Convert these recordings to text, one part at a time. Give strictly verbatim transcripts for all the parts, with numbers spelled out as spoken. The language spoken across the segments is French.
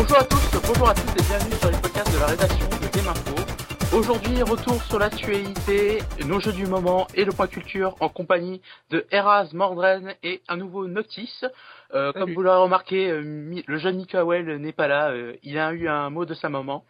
Bonjour à tous, bonjour à tous et bienvenue sur les podcasts de la rédaction de Game Info. Aujourd'hui, retour sur l'actualité, nos jeux du moment et le point culture en compagnie de Eraz, Mordren et un nouveau Noctis. Euh, comme vous l'aurez remarqué, euh, le jeune Mikael n'est pas là, euh, il a eu un mot de sa maman.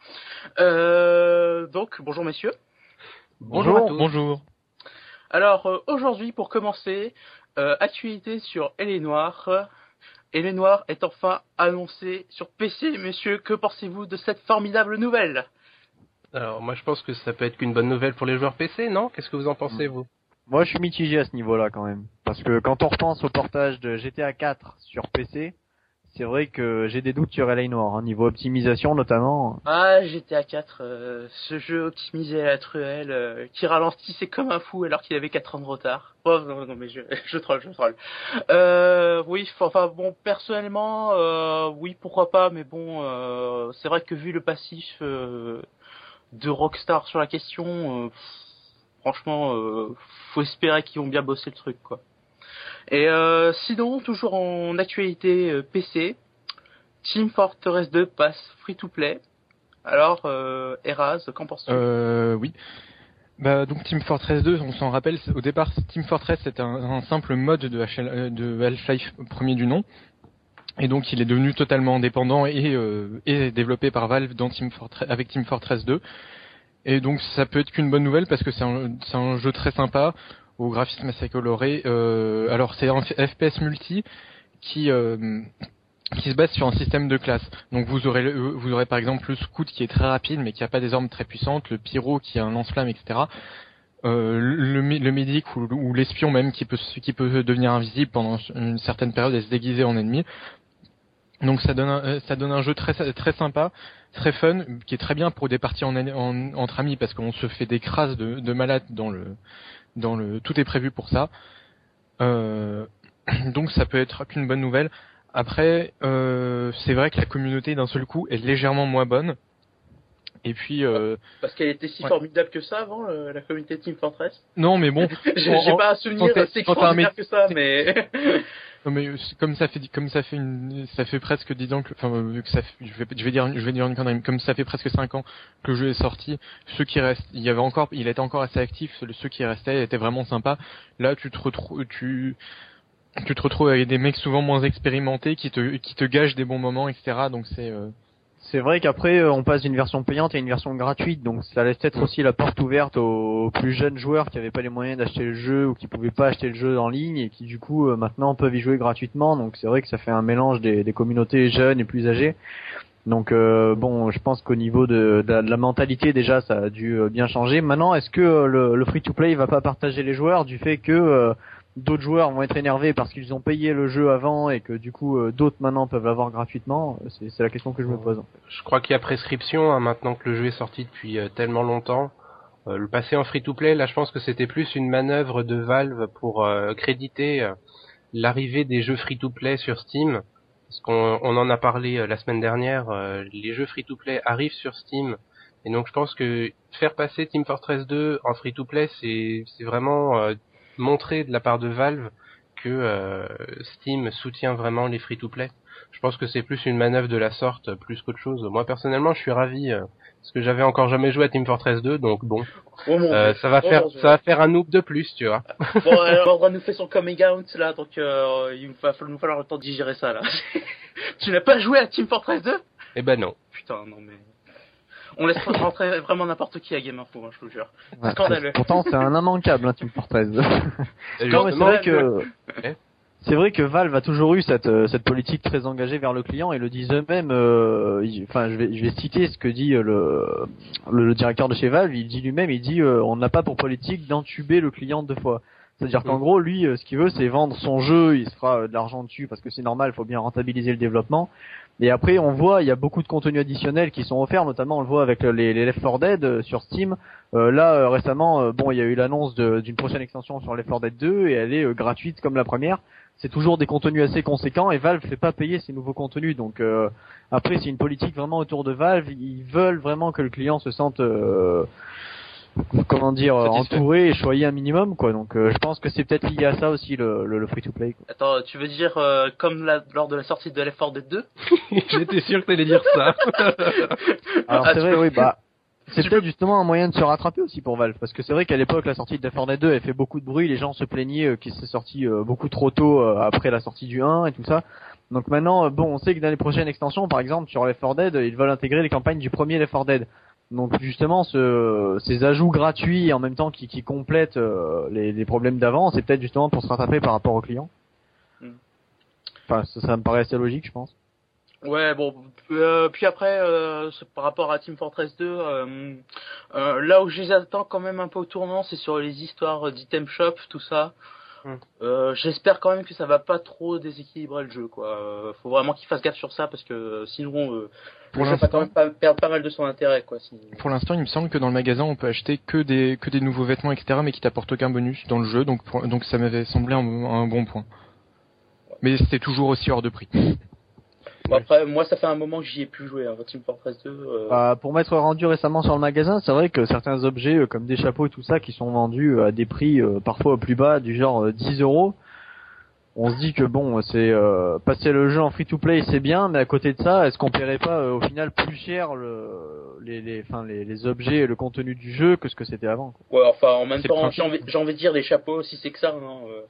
Euh, donc, bonjour messieurs. Bonjour, bonjour à tous. Bonjour. Alors, euh, aujourd'hui, pour commencer, euh, actualité sur Elle Noire. Elle Noire est enfin annoncé sur P C, messieurs. Que pensez-vous de cette formidable nouvelle ? Alors, moi, je pense que ça peut être qu'une bonne nouvelle pour les joueurs P C, non ? Qu'est-ce que vous en pensez, vous ? Moi, je suis mitigé à ce niveau-là, quand même. Parce que quand on repense au portage de G T A quatre sur P C, c'est vrai que j'ai des doutes sur L A Noire, hein, niveau optimisation notamment. Ah, G T A quatre, euh, ce jeu optimisé à la truelle, euh, qui ralentissait comme un fou alors qu'il avait quatre ans de retard. Oh non, non mais je, je troll, je troll. Euh, oui, enfin bon, personnellement, euh, oui, pourquoi pas, mais bon, euh, c'est vrai que vu le passif euh, de Rockstar sur la question, euh, franchement, euh, faut espérer qu'ils vont bien bosser le truc, quoi. Et euh, sinon, toujours en actualité euh, P C, Team Fortress deux passe free-to-play. Alors, euh, Eraz, qu'en penses-tu ? Euh, oui. Bah, donc Team Fortress deux, on s'en rappelle, au départ, Team Fortress c'était un, un simple mode de, H L, de Half-Life premier du nom. Et donc il est devenu totalement indépendant et, euh, et développé par Valve dans Team Fortress, avec Team Fortress deux. Et donc ça peut être qu'une bonne nouvelle parce que c'est un, c'est un jeu très sympa, au graphisme assez coloré. Euh, alors c'est un F P S multi qui... Euh, qui se base sur un système de classes. Donc vous aurez le, vous aurez par exemple le scout qui est très rapide mais qui a pas des armes très puissantes, le pyro qui a un lance-flamme, et cetera. Euh, le, le médic ou, ou l'espion même qui peut qui peut devenir invisible pendant une certaine période et se déguiser en ennemi. Donc ça donne un, ça donne un jeu très très sympa, très fun, qui est très bien pour des parties en, en entre amis parce qu'on se fait des crasses de, de malades dans le dans le tout est prévu pour ça. Euh, donc ça peut être qu'une bonne nouvelle. Après, euh, c'est vrai que la communauté d'un seul coup est légèrement moins bonne. Et puis, euh, parce qu'elle était si ouais. formidable que ça avant, euh, la communauté de Team Fortress. Non, mais bon, j'ai, j'ai pas un souvenir si extraordinaire que ça, mais. Non mais comme ça fait comme ça fait une ça fait presque dix ans que enfin que ça fait, je vais je vais dire je vais dire une connerie, comme ça fait presque cinq ans que le jeu est sorti, ceux qui restent, il y avait encore il était encore assez actif, ceux qui restaient étaient vraiment sympas. Là, tu te retrouves tu tu te retrouves avec des mecs souvent moins expérimentés qui te qui te gâchent des bons moments, et cetera. Donc c'est euh... c'est vrai qu'après on passe d'une version payante à une version gratuite, donc ça laisse peut-être aussi la porte ouverte aux plus jeunes joueurs qui avaient pas les moyens d'acheter le jeu ou qui pouvaient pas acheter le jeu en ligne et qui du coup maintenant peuvent y jouer gratuitement. Donc c'est vrai que ça fait un mélange des, des communautés jeunes et plus âgées. Donc euh, bon, je pense qu'au niveau de, de, la, de la mentalité déjà ça a dû bien changer. Maintenant, est-ce que le, le free-to-play va pas partager les joueurs du fait que euh, d'autres joueurs vont être énervés parce qu'ils ont payé le jeu avant et que du coup euh, d'autres maintenant peuvent l'avoir gratuitement? C'est, c'est la question que je me pose. Je crois qu'il y a prescription hein, maintenant que le jeu est sorti depuis euh, tellement longtemps. Euh, le passer en free-to-play, là je pense que c'était plus une manœuvre de Valve pour euh, créditer euh, l'arrivée des jeux free-to-play sur Steam. Parce qu'on on en a parlé euh, la semaine dernière, euh, les jeux free-to-play arrivent sur Steam. Et donc je pense que faire passer Team Fortress deux en free-to-play, c'est, c'est vraiment... Euh, montrer de la part de Valve que euh, Steam soutient vraiment les free-to-play. Je pense que c'est plus une manœuvre de la sorte, plus qu'autre chose. Moi personnellement, je suis ravi euh, parce que j'avais encore jamais joué à Team Fortress deux, donc bon, oh euh, ça va oh faire, ça va faire un noob de plus, tu vois. Bon, alors on nous fait son coming out là, donc euh, il va nous falloir le temps de digérer ça là. Tu n'as pas joué à Team Fortress deux ? Eh ben non. Putain, non mais. On laisse rentrer vraiment n'importe qui à Game Info, hein, je vous jure. Ouais, scandaleux. Pourtant, c'est un immanquable, hein, Team Fortress. Non, mais c'est vrai que, c'est vrai que Valve a toujours eu cette, cette politique très engagée vers le client et le disent eux-mêmes, euh, enfin, je vais, je vais citer ce que dit le, le, le directeur de chez Valve, il dit lui-même, il dit, euh, on n'a pas pour politique d'entuber le client deux fois. C'est-à-dire qu'en gros, lui, ce qu'il veut, c'est vendre son jeu, il se fera de l'argent dessus parce que c'est normal, il faut bien rentabiliser le développement. Et après, on voit, il y a beaucoup de contenus additionnels qui sont offerts, notamment on le voit avec les, les Left four Dead sur Steam. Euh, là, euh, récemment, euh, bon, il y a eu l'annonce de, d'une prochaine extension sur Left four Dead deux et elle est euh, gratuite comme la première. C'est toujours des contenus assez conséquents et Valve fait pas payer ces nouveaux contenus. Donc euh, après, c'est une politique vraiment autour de Valve. Ils veulent vraiment que le client se sente euh, comment dire, Satisfait. entouré et choyé un minimum, quoi. Donc, euh, je pense que c'est peut-être lié à ça aussi le, le, le free-to-play. Quoi. Attends, tu veux dire euh, comme la, lors de la sortie de Left four Dead deux? J'étais sûr que t'allais dire ça. Alors Ah, c'est tu vrai, peux- oui, bah. C'est tu peut-être peux- justement un moyen de se rattraper aussi pour Valve, parce que c'est vrai qu'à l'époque la sortie de Left four Dead deux elle fait beaucoup de bruit, les gens se plaignaient euh, qu'il s'est sorti euh, beaucoup trop tôt euh, après la sortie du un et tout ça. Donc maintenant, euh, bon, on sait que dans les prochaines extensions, par exemple sur Left four Dead, ils veulent intégrer les campagnes du premier Left four Dead. Donc justement, ce, ces ajouts gratuits et en même temps qui, qui complètent euh, les, les problèmes d'avant, c'est peut-être justement pour se rattraper par rapport aux clients. Mm. Enfin, ça, ça me paraît assez logique, je pense. Ouais, bon, euh, puis après, euh, c'est par rapport à Team Fortress deux, euh, euh, là où je les attends quand même un peu au tournant, c'est sur les histoires d'item shop, tout ça. Mm. Euh, j'espère quand même que ça va pas trop déséquilibrer le jeu, quoi. Euh, faut vraiment qu'ils fassent gaffe sur ça, parce que sinon, euh, Pour le jeu va quand l'instant, même pas, perdre pas mal de son intérêt, quoi. Si... pour l'instant, il me semble que dans le magasin, on peut acheter que des que des nouveaux vêtements, et cetera, mais qui t'apportent aucun bonus dans le jeu. Donc pour- donc ça m'avait semblé un, un bon point. Mais c'était toujours aussi hors de prix. Bon, après, moi, ça fait un moment que j'y ai plus joué, hein, Team Fortress deux. Euh... Bah, pour m'être rendu récemment sur le magasin, c'est vrai que certains objets euh, comme des chapeaux et tout ça qui sont vendus euh, à des prix euh, parfois plus bas, du genre euh, dix euros, on se dit que bon, c'est euh, passer le jeu en free-to-play, c'est bien, mais à côté de ça, est-ce qu'on paierait pas euh, au final plus cher le, les, les, enfin, les, les objets et le contenu du jeu que ce que c'était avant, quoi. Ouais, enfin, en même C'est le temps, principe. j'ai envie, j'ai envie de dire les chapeaux, si c'est que ça, non. Euh...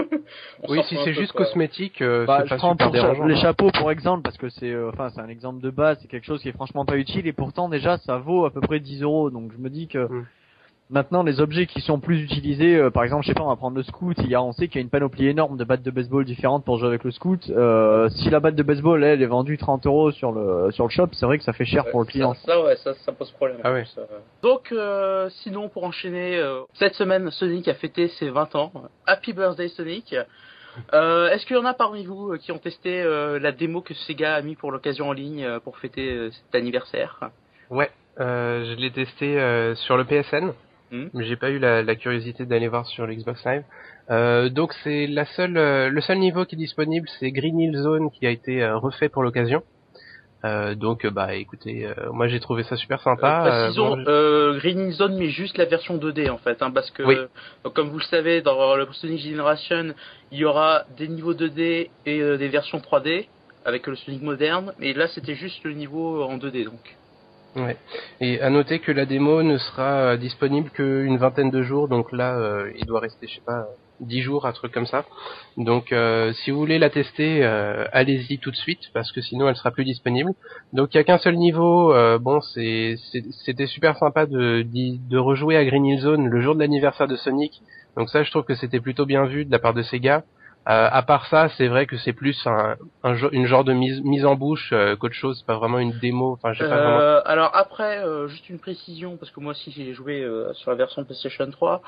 On Oui, s'en si fout un c'est peu, juste quoi. cosmétique, euh, Bah, c'est je pas prends super pour cha- dérangeant. les chapeaux pour exemple parce que c'est, euh, enfin, c'est un exemple de base, c'est quelque chose qui est franchement pas utile et pourtant déjà ça vaut à peu près dix euros. Donc je me dis que Mm. maintenant les objets qui sont plus utilisés, euh, par exemple, je sais pas, on va prendre le scout. Il y a, on sait qu'il y a une panoplie énorme de battes de baseball différentes pour jouer avec le scout. Euh, si la batte de baseball elle est vendue trente euros sur le sur le shop, c'est vrai que ça fait cher Ouais, pour le client. Ça, ça, ouais, ça, ça pose problème. Ah en ouais. plus, euh. Donc, euh, sinon, pour enchaîner, euh, cette semaine, Sonic a fêté ses vingt ans. Happy birthday, Sonic. Euh, est-ce qu'il y en a parmi vous euh, qui ont testé euh, la démo que Sega a mis pour l'occasion en ligne euh, pour fêter euh, cet anniversaire? Ouais, euh, je l'ai testé euh, sur le P S N, Hmm. mais j'ai pas eu la, la curiosité d'aller voir sur l'Xbox Live. Euh, donc c'est la seule, euh, le seul niveau qui est disponible, c'est Green Hill Zone qui a été euh, refait pour l'occasion. Euh, donc euh, bah écoutez, euh, moi j'ai trouvé ça super sympa. Euh, précisons, Euh, bon, euh, Green Hill Zone, mais juste la version deux D en fait, hein, parce que Oui. euh, comme vous le savez, dans le Sonic Generation, il y aura des niveaux deux D et euh, des versions trois D avec le Sonic moderne, mais là c'était juste le niveau en deux D donc. Ouais. Et à noter que la démo ne sera euh, disponible qu'une vingtaine de jours, donc là euh, il doit rester, je sais pas, dix jours, un truc comme ça. Donc euh, si vous voulez la tester, euh, allez-y tout de suite, parce que sinon elle sera plus disponible. Donc il y a qu'un seul niveau. Euh, bon, c'est, c'est c'était super sympa de d'y- de rejouer à Green Hill Zone le jour de l'anniversaire de Sonic. Donc ça, je trouve que c'était plutôt bien vu de la part de Sega. Euh, à part ça, c'est vrai que c'est plus un, un jo- une genre de mise, mise en bouche euh, qu'autre chose. C'est pas vraiment une démo. Enfin, j'ai pas vraiment. Euh, alors après, euh, juste une précision, parce que moi aussi j'ai joué euh, sur la version PlayStation trois.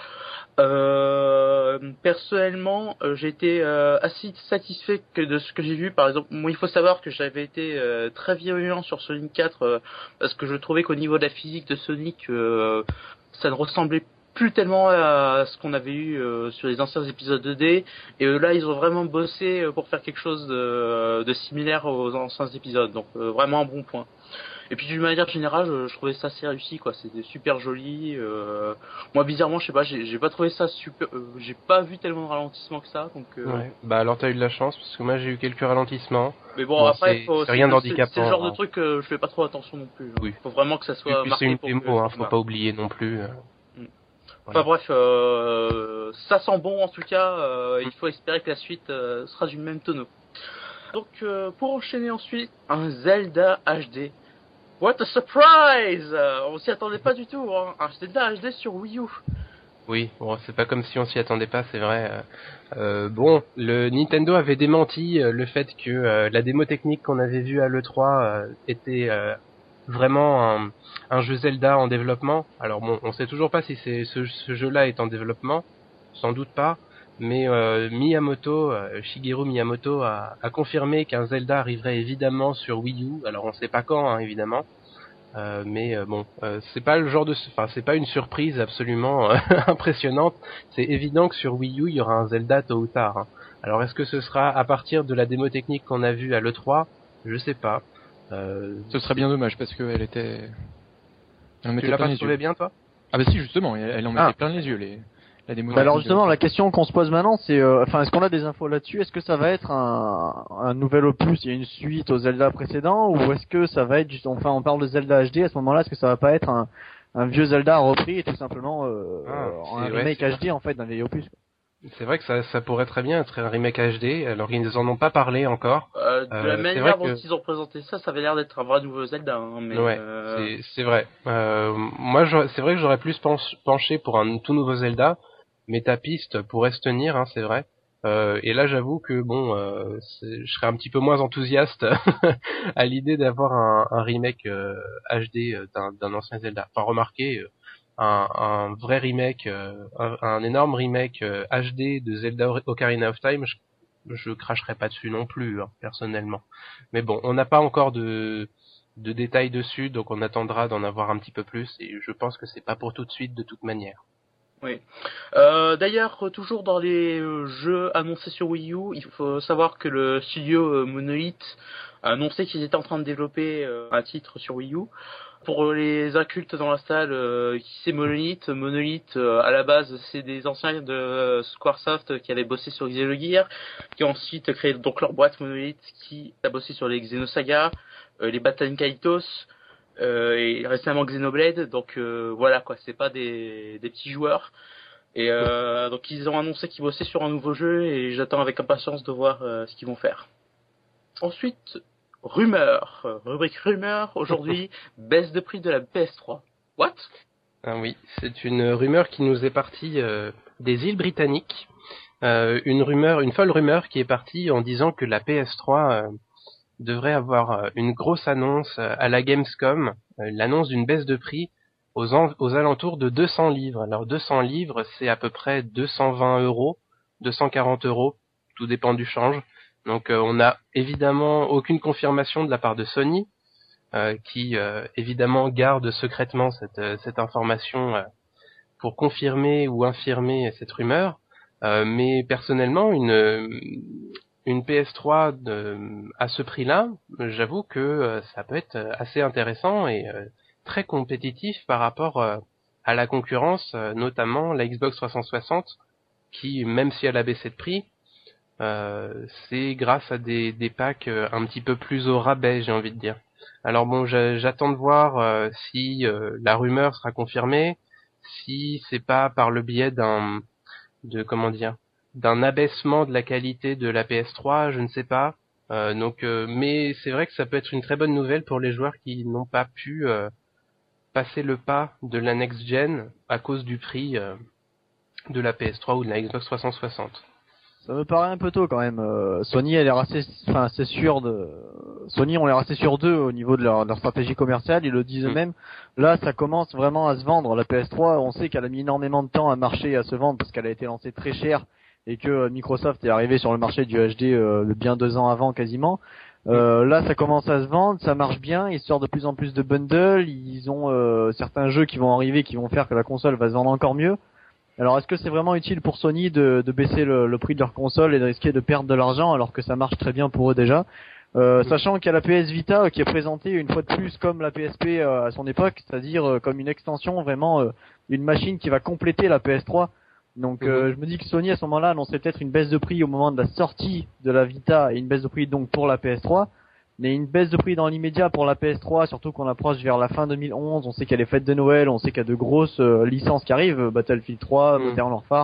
Euh, personnellement, euh, j'ai été euh, assez satisfait que de ce que j'ai vu. Par exemple, moi il faut savoir que j'avais été euh, très virulent sur Sonic quatre euh, parce que je trouvais qu'au niveau de la physique de Sonic, euh, ça ne ressemblait plus tellement à ce qu'on avait eu euh, sur les anciens épisodes deux D. Et euh, là, ils ont vraiment bossé euh, pour faire quelque chose de, de similaire aux anciens épisodes. Donc euh, vraiment un bon point. Et puis d'une manière générale, je, je trouvais ça assez réussi, quoi. C'était super joli. Euh... Moi, bizarrement, je sais pas, j'ai, j'ai pas trouvé ça super. Euh, j'ai pas vu tellement de ralentissement que ça, donc. Euh... Ouais. Bah alors t'as eu de la chance parce que moi j'ai eu quelques ralentissements. Mais bon, Bon, après, c'est- faut, c'est rien c'est, d'handicapant, c'est le genre hein. de truc que je fais pas trop attention non plus. Hein. Oui. Faut vraiment que ça Et soit puis marqué c'est une pour démo, que hein, ça faut marque. pas oublier non plus. euh. Enfin bref, euh, ça sent bon en tout cas. Euh, il faut espérer que la suite euh, sera du même tonneau. Donc euh, pour enchaîner ensuite, un Zelda H D. What a surprise! euh, On s'y attendait pas du tout. Hein. Un Zelda H D sur Wii U. Oui, bon, c'est pas comme si on s'y attendait pas, c'est vrai. Euh, euh, bon, le Nintendo avait démenti euh, le fait que euh, la démo technique qu'on avait vue à l'E trois euh, était euh, vraiment un, un jeu Zelda en développement. Alors bon, on sait toujours pas si c'est ce, ce jeu-là est en développement, sans doute pas. Mais euh, Miyamoto, euh, Shigeru Miyamoto a, a confirmé qu'un Zelda arriverait évidemment sur Wii U. Alors on sait pas quand, hein, évidemment. Euh, mais euh, bon, euh, c'est pas le genre de, enfin c'est pas une surprise absolument euh, impressionnante. C'est évident que sur Wii U il y aura un Zelda tôt ou tard. Hein. Alors est-ce que ce sera à partir de la démo technique qu'on a vue à l'E trois? Je sais pas. Euh, Ce serait bien dommage parce qu'elle était. Elle tu m'était l'as pas pas les trouvé yeux. bien toi? Ah bah si, justement, elle, elle en mettait Ah. plein les yeux, les, la démo. Bah alors justement, la question qu'on se pose maintenant, c'est, euh, enfin, est-ce qu'on a des infos là-dessus? Est-ce que ça va être un, un nouvel opus, il y a une suite aux Zelda précédents, ou est-ce que ça va être, juste, enfin, on parle de Zelda H D à ce moment-là, est-ce que ça va pas être un, un vieux Zelda repris et tout simplement euh, Ah, un c'est- ouais, remake c'est H D en fait d'un vieil opus? C'est vrai que ça, ça pourrait très bien être un remake H D, alors ils en ont pas parlé encore. Euh, de Euh, la c'est manière vrai dont que- ils ont présenté ça, ça avait l'air d'être un vrai nouveau Zelda. Hein, mais Ouais, euh... c'est, c'est vrai. Euh, moi, j'aurais- c'est vrai que j'aurais plus pench- penché pour un tout nouveau Zelda, mais ta piste pourrait se tenir, hein, c'est vrai. Euh, et là, j'avoue que bon, euh, c'est- je serais un petit peu moins enthousiaste à l'idée d'avoir un, un remake euh, H D euh, d'un, d'un ancien Zelda. Enfin, remarquez, euh, un, un vrai remake, euh, un, un énorme remake euh, H D de Zelda Ocarina of Time, je, je cracherais pas dessus non plus, hein, personnellement. Mais bon, on n'a pas encore de de détails dessus, donc on attendra d'en avoir un petit peu plus, et je pense que c'est pas pour tout de suite de toute manière. Oui. Euh, d'ailleurs, toujours dans les euh, jeux annoncés sur Wii U, il faut savoir que le studio euh, Monolith a annoncé qu'ils étaient en train de développer euh, un titre sur Wii U. Pour les incultes dans la salle, euh, qui c'est Monolith Monolith, euh, à la base, c'est des anciens de euh, Squaresoft qui avaient bossé sur Xenogears, qui ont ensuite créé donc leur boîte Monolith, qui a bossé sur les Xenosaga, euh, les Baten Kaitos, euh, et récemment Xenoblade. Donc euh, voilà quoi, c'est pas des, des petits joueurs. Et euh, donc ils ont annoncé qu'ils bossaient sur un nouveau jeu, et j'attends avec impatience de voir euh, ce qu'ils vont faire. Ensuite, rumeur, euh, rubrique rumeur, aujourd'hui, baisse de prix de la P S trois. What? Ah oui, c'est une rumeur qui nous est partie euh, des îles britanniques. Euh, une rumeur, une folle rumeur qui est partie en disant que la P S trois euh, devrait avoir euh, une grosse annonce euh, à la Gamescom, euh, l'annonce d'une baisse de prix aux, en, aux alentours de deux cents livres. Alors deux cents livres, c'est à peu près deux cent vingt euros, deux cent quarante euros, tout dépend du change. Donc euh, on n'a évidemment aucune confirmation de la part de Sony, euh, qui euh, évidemment garde secrètement cette, euh, cette information euh, pour confirmer ou infirmer cette rumeur. Euh, mais personnellement, une une P S trois de, à ce prix-là, j'avoue que euh, ça peut être assez intéressant et euh, très compétitif par rapport euh, à la concurrence, euh, notamment la Xbox trois cent soixante, qui, même si elle a baissé de prix, euh, c'est grâce à des, des packs euh, un petit peu plus au rabais, j'ai envie de dire. Alors bon, j'attends de voir euh, si euh, la rumeur sera confirmée, si c'est pas par le biais d'un de comment dire d'un abaissement de la qualité de la P S trois, je ne sais pas. Euh, donc, euh, mais c'est vrai que ça peut être une très bonne nouvelle pour les joueurs qui n'ont pas pu euh, passer le pas de la next gen à cause du prix euh, de la P S trois ou de la Xbox trois cent soixante. Ça me paraît un peu tôt quand même. Euh, Sony, elle est assez, enfin, c'est sûr de. Sony, on est assez sûr d'eux au niveau de leur, de leur stratégie commerciale. Ils le disent eux-mêmes. Mm. Là, ça commence vraiment à se vendre. La P S trois, on sait qu'elle a mis énormément de temps à marcher et à se vendre parce qu'elle a été lancée très cher et que Microsoft est arrivé sur le marché du H D euh, bien deux ans avant quasiment. Euh, là, ça commence à se vendre, ça marche bien. Ils sortent de plus en plus de bundles. Ils ont euh, certains jeux qui vont arriver, qui vont faire que la console va se vendre encore mieux. Alors, est-ce que c'est vraiment utile pour Sony de, de baisser le, le prix de leur console et de risquer de perdre de l'argent alors que ça marche très bien pour eux déjà, euh, sachant qu'il y a la P S Vita qui est présentée une fois de plus comme la P S P à son époque, c'est-à-dire comme une extension, vraiment une machine qui va compléter la P S trois. Donc, euh, je me dis que Sony à ce moment-là annonçait peut-être une baisse de prix au moment de la sortie de la Vita et une baisse de prix donc pour la P S trois. Mais une baisse de prix dans l'immédiat pour la P S trois, surtout qu'on approche vers la fin deux mille onze, on sait qu'il y a les fêtes de Noël, on sait qu'il y a de grosses euh, licences qui arrivent, Battlefield trois, mm. Modern Warfare.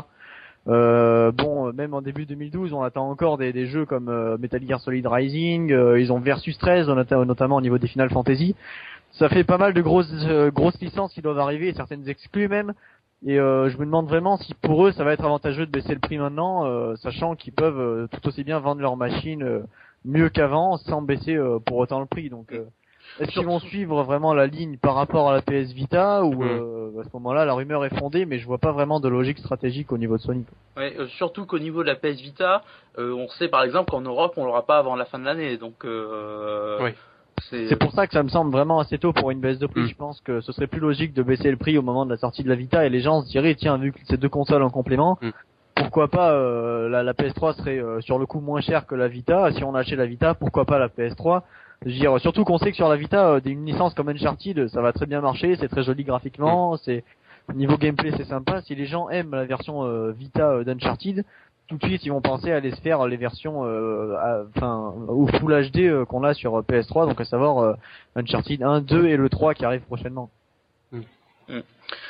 Euh, bon, même en début deux mille douze, on attend encore des, des jeux comme euh, Metal Gear Solid Rising, euh, ils ont Versus treize, notamment au niveau des Final Fantasy. Ça fait pas mal de grosses euh, grosses licences qui doivent arriver, certaines exclues même. Et euh, je me demande vraiment si pour eux ça va être avantageux de baisser le prix maintenant, euh, sachant qu'ils peuvent euh, tout aussi bien vendre leur machine euh, mieux qu'avant sans baisser euh, pour autant le prix. Donc euh, est-ce qu'ils vont suivre vraiment la ligne par rapport à la P S Vita ou euh, à ce moment-là la rumeur est fondée, mais je vois pas vraiment de logique stratégique au niveau de Sony. Ouais, euh, surtout qu'au niveau de la P S Vita, euh, on sait par exemple qu'en Europe on l'aura pas avant la fin de l'année, donc euh, oui. C'est... c'est pour ça que ça me semble vraiment assez tôt pour une baisse de prix. Mm. Je pense que ce serait plus logique de baisser le prix au moment de la sortie de la Vita et les gens se diraient tiens, vu que c'est deux consoles en complément, mm. pourquoi pas euh, la, la P S trois serait euh, sur le coup moins chère que la Vita. Si on achetait la Vita, pourquoi pas la P S trois. Je veux dire, surtout qu'on sait que sur la Vita, euh, une licence comme Uncharted, ça va très bien marcher, c'est très joli graphiquement, mm. c'est niveau gameplay c'est sympa. Si les gens aiment la version euh, Vita euh, d'Uncharted, tout de suite ils vont penser à aller se faire les versions enfin euh, au Full H D euh, qu'on a sur P S trois, donc à savoir euh, Uncharted un, deux et le trois qui arrive prochainement. Mmh. Mmh.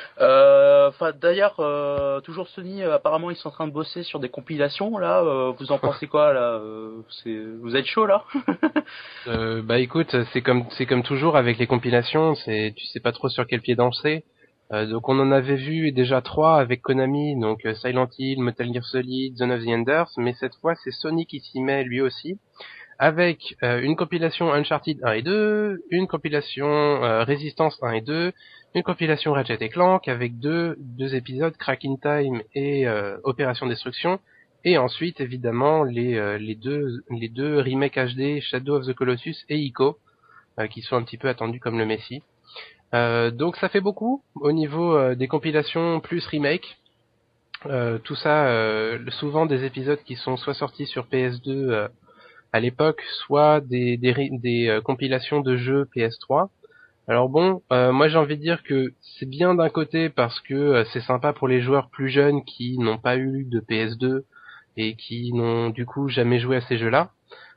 Euh, enfin d'ailleurs euh, toujours Sony euh, apparemment ils sont en train de bosser sur des compilations là, euh, vous en pensez quoi là, euh, c'est vous êtes chaud là? euh, bah écoute, c'est comme c'est comme toujours avec les compilations, c'est tu sais pas trop sur quel pied danser. Euh, donc on en avait vu déjà trois avec Konami, donc euh, Silent Hill, Metal Gear Solid, Zone of the Enders, mais cette fois c'est Sony qui s'y met lui aussi, avec euh, une compilation Uncharted un et deux, une compilation euh, Resistance un et deux, une compilation Ratchet et Clank avec deux deux épisodes, Crack in Time et euh, Opération Destruction, et ensuite évidemment les euh, les deux les deux remakes H D Shadow of the Colossus et Ico, euh, qui sont un petit peu attendus comme le Messi. Euh, donc ça fait beaucoup au niveau euh, des compilations plus remake. Euh, tout ça, euh, souvent des épisodes qui sont soit sortis sur P S deux euh, à l'époque, soit des des, des euh, compilations de jeux P S trois. Alors bon, euh, moi j'ai envie de dire que c'est bien d'un côté parce que euh, c'est sympa pour les joueurs plus jeunes qui n'ont pas eu de P S deux et qui n'ont du coup jamais joué à ces jeux-là.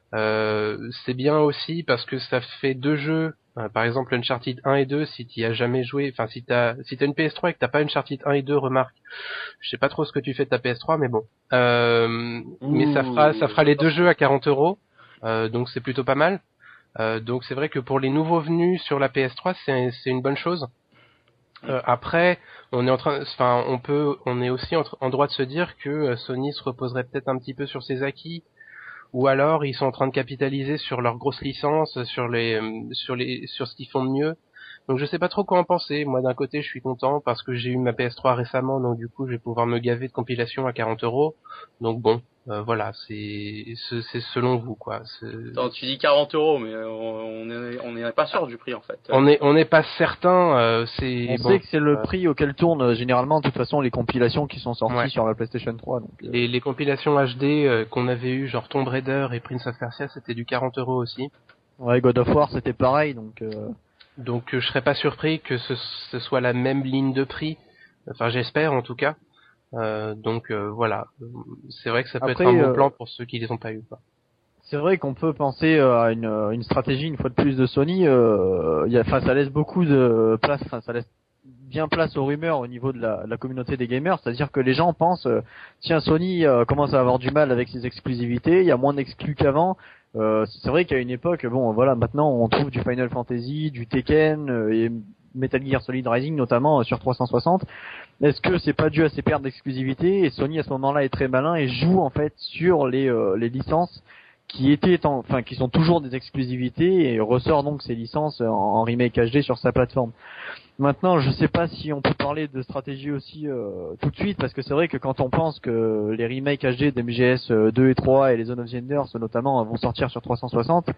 Euh, c'est bien aussi parce que ça fait deux jeux. Euh, par exemple Uncharted un et deux, si t'y as jamais joué, enfin si t'as si t'as une P S trois et que t'as pas Uncharted un et deux, remarque, je sais pas trop ce que tu fais de ta P S trois, mais bon. Euh, mais ça fera ça fera les deux jeux à quarante euros, euh, donc c'est plutôt pas mal. Euh, donc c'est vrai que pour les nouveaux venus sur la P S trois, c'est c'est une bonne chose. Euh, après, on est en train, enfin on peut, on est aussi en, en droit de se dire que Sony se reposerait peut-être un petit peu sur ses acquis. Ou alors ils sont en train de capitaliser sur leurs grosses licences, sur les sur les sur ce qu'ils font de mieux. Donc je sais pas trop quoi en penser. Moi d'un côté je suis content parce que j'ai eu ma P S trois récemment, donc du coup je vais pouvoir me gaver de compilations à quarante euros. Donc bon, euh, voilà, c'est c'est selon vous quoi. Attends, tu dis quarante euros, mais on est on est pas sûr du prix en fait. On est on n'est pas certain. Euh, c'est on bon, sait que c'est le euh, prix auquel tournent euh, généralement de toute façon les compilations qui sont sorties ouais. sur la PlayStation trois. Donc, euh... les, les compilations H D euh, qu'on avait eu genre Tomb Raider et Prince of Persia, c'était du quarante euros aussi. Ouais, God of War c'était pareil donc. Euh... Donc euh, je serais pas surpris que ce, ce soit la même ligne de prix. Enfin j'espère en tout cas. Euh, donc euh, voilà, c'est vrai que ça peut Après, être un bon euh... plan pour ceux qui les ont pas eu quoi. C'est vrai qu'on peut penser à une, une stratégie une fois de plus de Sony. Euh, y a, enfin, ça laisse beaucoup de place, enfin, ça laisse bien place aux rumeurs au niveau de la, de la communauté des gamers. C'est-à-dire que les gens pensent, euh, tiens, Sony euh, commence à avoir du mal avec ses exclusivités. Il y a moins d'exclus qu'avant. Euh, c'est vrai qu'à une époque, bon, voilà, maintenant on trouve du Final Fantasy, du Tekken euh, et Metal Gear Solid Rising notamment euh, sur trois cent soixante. Est-ce que c'est pas dû à ces pertes d'exclusivité? Et Sony à ce moment-là est très malin et joue en fait sur les, euh, les licences qui étaient, en, enfin, qui sont toujours des exclusivités et ressort donc ces licences en, en remake H D sur sa plateforme. Maintenant, je sais pas si on peut parler de stratégie aussi euh, tout de suite, parce que c'est vrai que quand on pense que les remakes H D d'M G S deux et trois et les Zone of the Enders notamment vont sortir sur trois cent soixante,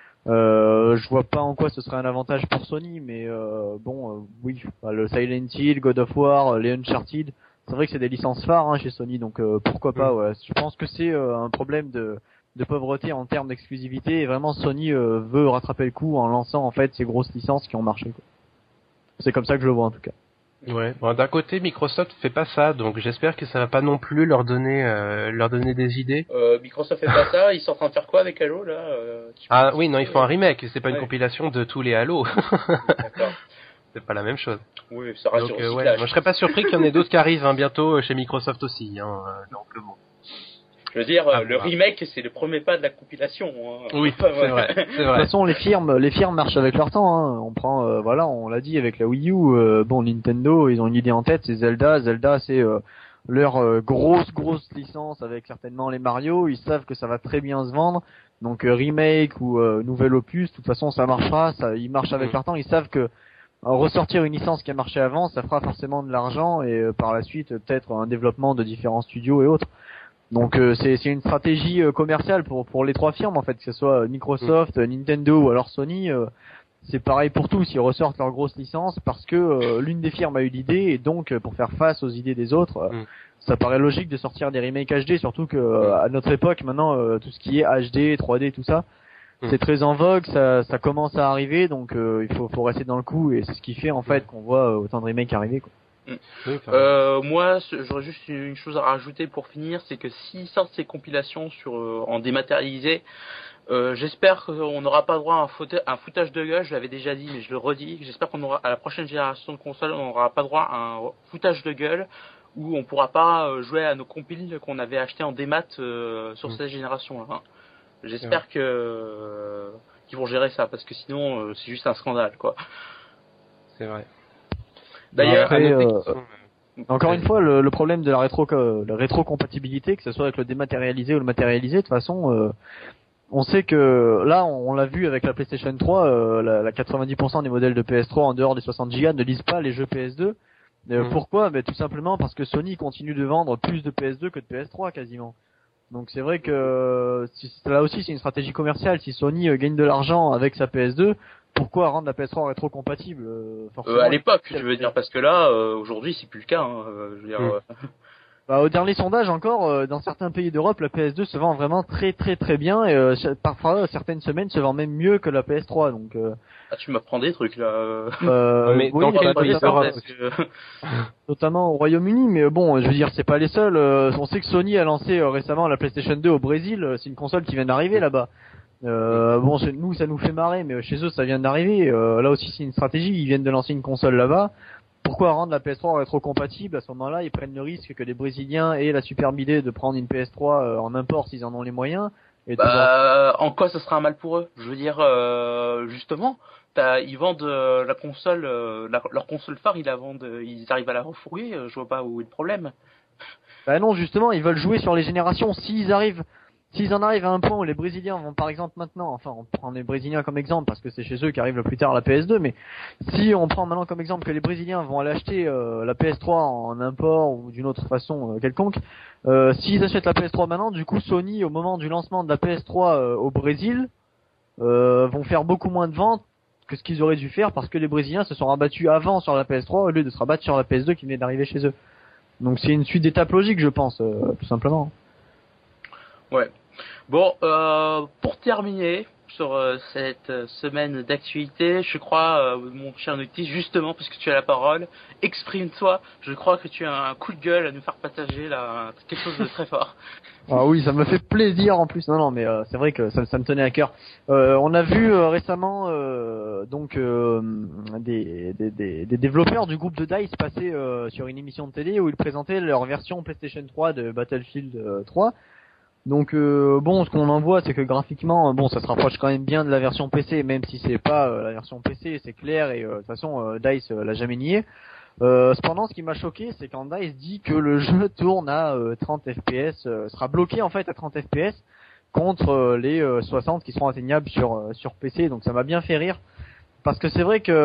euh, je vois pas en quoi ce serait un avantage pour Sony, mais euh, bon, euh, oui, bah, le Silent Hill, God of War, les Uncharted, c'est vrai que c'est des licences phares hein, chez Sony, donc euh, pourquoi pas. Ouais. Je pense que c'est euh, un problème de de pauvreté en termes d'exclusivité et vraiment Sony euh, veut rattraper le coup en lançant en fait ces grosses licences qui ont marché quoi. C'est comme ça que je le vois en tout cas. Ouais. Bon, d'un côté Microsoft fait pas ça, donc j'espère que ça va pas non plus leur donner euh, leur donner des idées. Euh, Microsoft fait pas ça, ils sont en train de faire quoi avec Halo là euh, Ah oui, non, ils font un remake, c'est pas ouais. une compilation de tous les Halo. D'accord. C'est pas la même chose. Oui, ça reste donc, sur euh, recyclage. ouais, moi je serais pas surpris qu'il y en ait d'autres qui arrivent hein, bientôt chez Microsoft aussi hein, donc bon. Je veux dire, ah, le voilà. remake, c'est le premier pas de la compilation. Hein. Oui, c'est vrai, c'est vrai. De toute façon, les firmes, les firmes marchent avec leur temps. Hein. On prend, euh, voilà, on l'a dit avec la Wii U. Euh, bon, Nintendo, ils ont une idée en tête, c'est Zelda. Zelda, c'est euh, leur euh, grosse, grosse licence avec certainement les Mario. Ils savent que ça va très bien se vendre. Donc euh, remake ou euh, nouvel opus, de toute façon, ça marchera. Ça, ils marchent avec mmh. leur temps. Ils savent que ressortir une licence qui a marché avant, ça fera forcément de l'argent et euh, par la suite peut-être un développement de différents studios et autres. Donc euh, c'est c'est une stratégie euh, commerciale pour pour les trois firmes en fait, que ce soit Microsoft, mmh. Nintendo ou alors Sony. Euh, c'est pareil pour tous, ils ressortent leurs grosses licences parce que euh, l'une des firmes a eu l'idée et donc euh, pour faire face aux idées des autres, euh, mmh. ça paraît logique de sortir des remakes H D, surtout que euh, à notre époque maintenant euh, tout ce qui est H D, trois D, tout ça, mmh. c'est très en vogue, ça ça commence à arriver, donc euh, il faut faut rester dans le coup et c'est ce qui fait en fait qu'on voit euh, autant de remakes arriver quoi. Oui, euh, moi, j'aurais juste une chose à rajouter pour finir, c'est que s'ils sortent ces compilations sur euh, en dématérialisé, euh, j'espère qu'on n'aura pas droit à un, faute, un foutage de gueule. Je l'avais déjà dit, mais je le redis. J'espère qu'on aura à la prochaine génération de consoles, on n'aura pas droit à un foutage de gueule où on pourra pas jouer à nos compiles qu'on avait achetés en démat euh, sur mmh. cette génération-là. Hein. J'espère ouais. que euh, qu'ils vont gérer ça, parce que sinon euh, c'est juste un scandale, quoi. C'est vrai. D'ailleurs, Après, euh, sont... encore une fois, le, le problème de la rétro, la rétrocompatibilité, que ce soit avec le dématérialisé ou le matérialisé, de toute façon, euh, on sait que là, on, on l'a vu avec la PlayStation trois, euh, la, la quatre-vingt-dix pour cent des modèles de P S trois en dehors des soixante gigas ne lisent pas les jeux P S deux. Euh, mmh. Pourquoi ? Ben, tout simplement parce que Sony continue de vendre plus de P S deux que de P S trois quasiment. Donc c'est vrai que si, là aussi c'est une stratégie commerciale. Si Sony euh, gagne de l'argent avec sa P S deux, pourquoi rendre la P S trois rétro-compatible euh, euh, À l'époque, je veux dire, parce que là, euh, aujourd'hui, c'est plus le cas. Hein, euh, je veux dire. Mmh. Euh... Bah, au dernier sondage encore, euh, dans certains pays d'Europe, la P S deux se vend vraiment très très très bien et euh, parfois certaines semaines se vend même mieux que la P S trois. Donc euh... ah, tu m'apprends des trucs là. Euh, mais oui, dans quel pays d'Europe que... Notamment au Royaume-Uni, mais bon, je veux dire, c'est pas les seuls. Euh, on sait que Sony a lancé euh, récemment la PlayStation deux au Brésil. C'est une console qui vient d'arriver là-bas. Euh, bon, nous, ça nous fait marrer, mais chez eux, ça vient d'arriver. Euh, là aussi, c'est une stratégie. Ils viennent de lancer une console là-bas. Pourquoi rendre la P S trois rétro-compatible ? À ce moment-là, ils prennent le risque que les Brésiliens aient la superbe idée de prendre une P S trois en import s'ils en ont les moyens. Et bah, en quoi ça sera un mal pour eux ? Je veux dire, euh, justement, t'as, ils vendent euh, la console, euh, la, leur console phare, ils la vendent, ils arrivent à la refourguer. Euh, je vois pas où est le problème. Bah non, justement, ils veulent jouer sur les générations. S'ils arrivent, s'ils en arrivent à un point où les Brésiliens vont, par exemple, maintenant, enfin, on prend les Brésiliens comme exemple parce que c'est chez eux qu'arrive le plus tard la P S deux, mais si on prend maintenant comme exemple que les Brésiliens vont aller acheter euh, la P S trois en import ou d'une autre façon euh, quelconque, euh, s'ils achètent la P S trois maintenant, du coup, Sony, au moment du lancement de la P S trois euh, au Brésil, euh, vont faire beaucoup moins de ventes que ce qu'ils auraient dû faire parce que les Brésiliens se sont rabattus avant sur la P S trois au lieu de se rabattre sur la P S deux qui venait d'arriver chez eux. Donc c'est une suite d'étapes logiques, je pense, euh, tout simplement. Ouais. Bon, euh, pour terminer sur euh, cette euh, semaine d'actualité, je crois, euh, mon cher Noctis, justement, parce que tu as la parole, exprime-toi. Je crois que tu as un coup de gueule à nous faire partager là, quelque chose de très fort. Ah oui, ça me fait plaisir en plus. Non, non, mais euh, c'est vrai que ça, ça me tenait à cœur. Euh, on a vu euh, récemment euh, donc euh, des, des, des, des développeurs du groupe de DICE passer euh, sur une émission de télé où ils présentaient leur version PlayStation trois de Battlefield euh, trois. Donc euh, bon, ce qu'on en voit, c'est que graphiquement, bon, ça se rapproche quand même bien de la version P C, même si c'est pas euh, la version P C, c'est clair et euh, de toute façon, euh, DICE euh, l'a jamais nié. Euh, cependant, ce qui m'a choqué, c'est quand DICE dit que le jeu tourne à euh, trente F P S, euh, sera bloqué en fait à trente F P S contre euh, les euh, soixante qui seront atteignables sur euh, sur P C. Donc ça m'a bien fait rire. Parce que c'est vrai que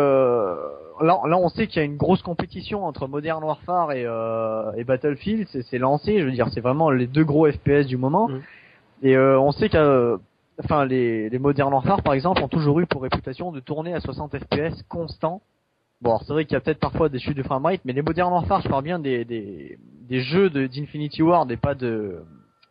là, là on sait qu'il y a une grosse compétition entre Modern Warfare et, euh, et Battlefield, c'est, c'est lancé, je veux dire, c'est vraiment les deux gros F P S du moment. Mmh. Et euh, on sait que, enfin, les, les Modern Warfare, par exemple, ont toujours eu pour réputation de tourner à soixante F P S constant. Bon, alors c'est vrai qu'il y a peut-être parfois des chutes de framerate, mais les Modern Warfare, je parle bien des, des, des jeux de, d'Infinity Ward et pas de...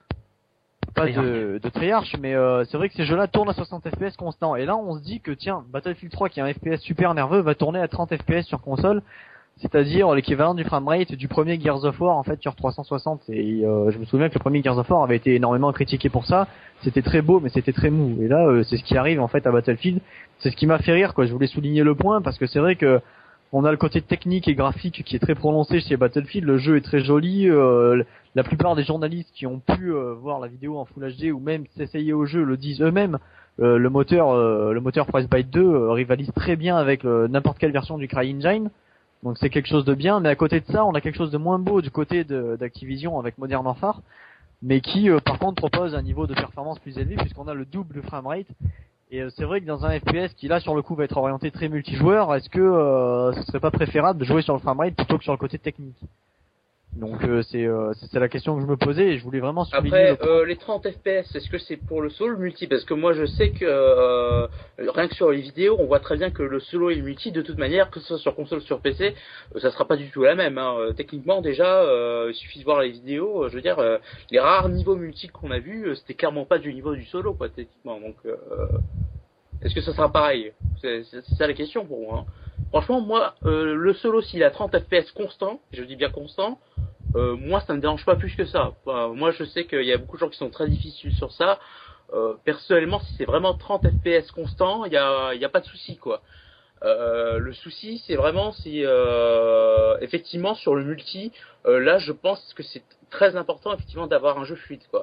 pas de, de Treyarch, mais euh, c'est vrai que ces jeux-là tournent à soixante F P S constant. Et là, on se dit que tiens, Battlefield trois, qui a un F P S super nerveux, va tourner à trente F P S sur console, c'est-à-dire l'équivalent du framerate du premier Gears of War en fait sur trois cent soixante. Et euh, je me souviens que le premier Gears of War avait été énormément critiqué pour ça. C'était très beau, mais c'était très mou. Et là, euh, c'est ce qui arrive en fait à Battlefield. C'est ce qui m'a fait rire, quoi. Je voulais souligner le point parce que c'est vrai que on a le côté technique et graphique qui est très prononcé chez Battlefield. Le jeu est très joli. Euh, la plupart des journalistes qui ont pu euh, voir la vidéo en Full H D ou même s'essayer au jeu le disent eux-mêmes. Euh, le moteur, euh, le moteur Frostbite deux euh, rivalise très bien avec euh, n'importe quelle version du CryEngine. Donc c'est quelque chose de bien. Mais à côté de ça, on a quelque chose de moins beau du côté de, d'Activision avec Modern Warfare, mais qui euh, par contre propose un niveau de performance plus élevé puisqu'on a le double du framerate. Et c'est vrai que dans un F P S qui là sur le coup va être orienté très multijoueur, est-ce que euh, ce serait pas préférable de jouer sur le framerate plutôt que sur le côté technique ? Donc euh, c'est, euh, c'est la question que je me posais et je voulais vraiment souligner. Après, euh, les trente F P S, est-ce que c'est pour le solo ou le multi ? Parce que moi je sais que euh, rien que sur les vidéos, on voit très bien que le solo et le multi, de toute manière, que ce soit sur console ou sur P C, euh, ça sera pas du tout la même. Hein. Euh, techniquement déjà, euh, il suffit de voir les vidéos. Euh, je veux dire, euh, les rares niveaux multi qu'on a vus, euh, c'était clairement pas du niveau du solo, quoi, techniquement. Donc, euh, est-ce que ça sera pareil ? c'est, c'est, c'est ça la question pour moi. Hein. franchement, moi, euh, le solo, s'il a trente F P S constant, je dis bien constant, euh, moi, ça me dérange pas plus que ça. Enfin, moi, je sais qu'il y a beaucoup de gens qui sont très difficiles sur ça. Euh, personnellement, si c'est vraiment trente F P S constant, il y a, y a pas de souci, quoi. Euh, le souci, c'est vraiment si, euh, effectivement, sur le multi, euh, là, je pense que c'est très important, effectivement, d'avoir un jeu fluide, quoi.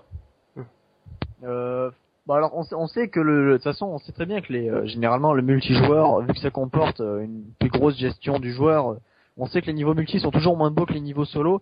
Euh, bah alors, on sait, on sait que le, de toute façon, on sait très bien que les, euh, généralement, le multijoueur, vu que ça comporte euh, une plus grosse gestion du joueur, euh, on sait que les niveaux multi sont toujours moins beaux que les niveaux solo.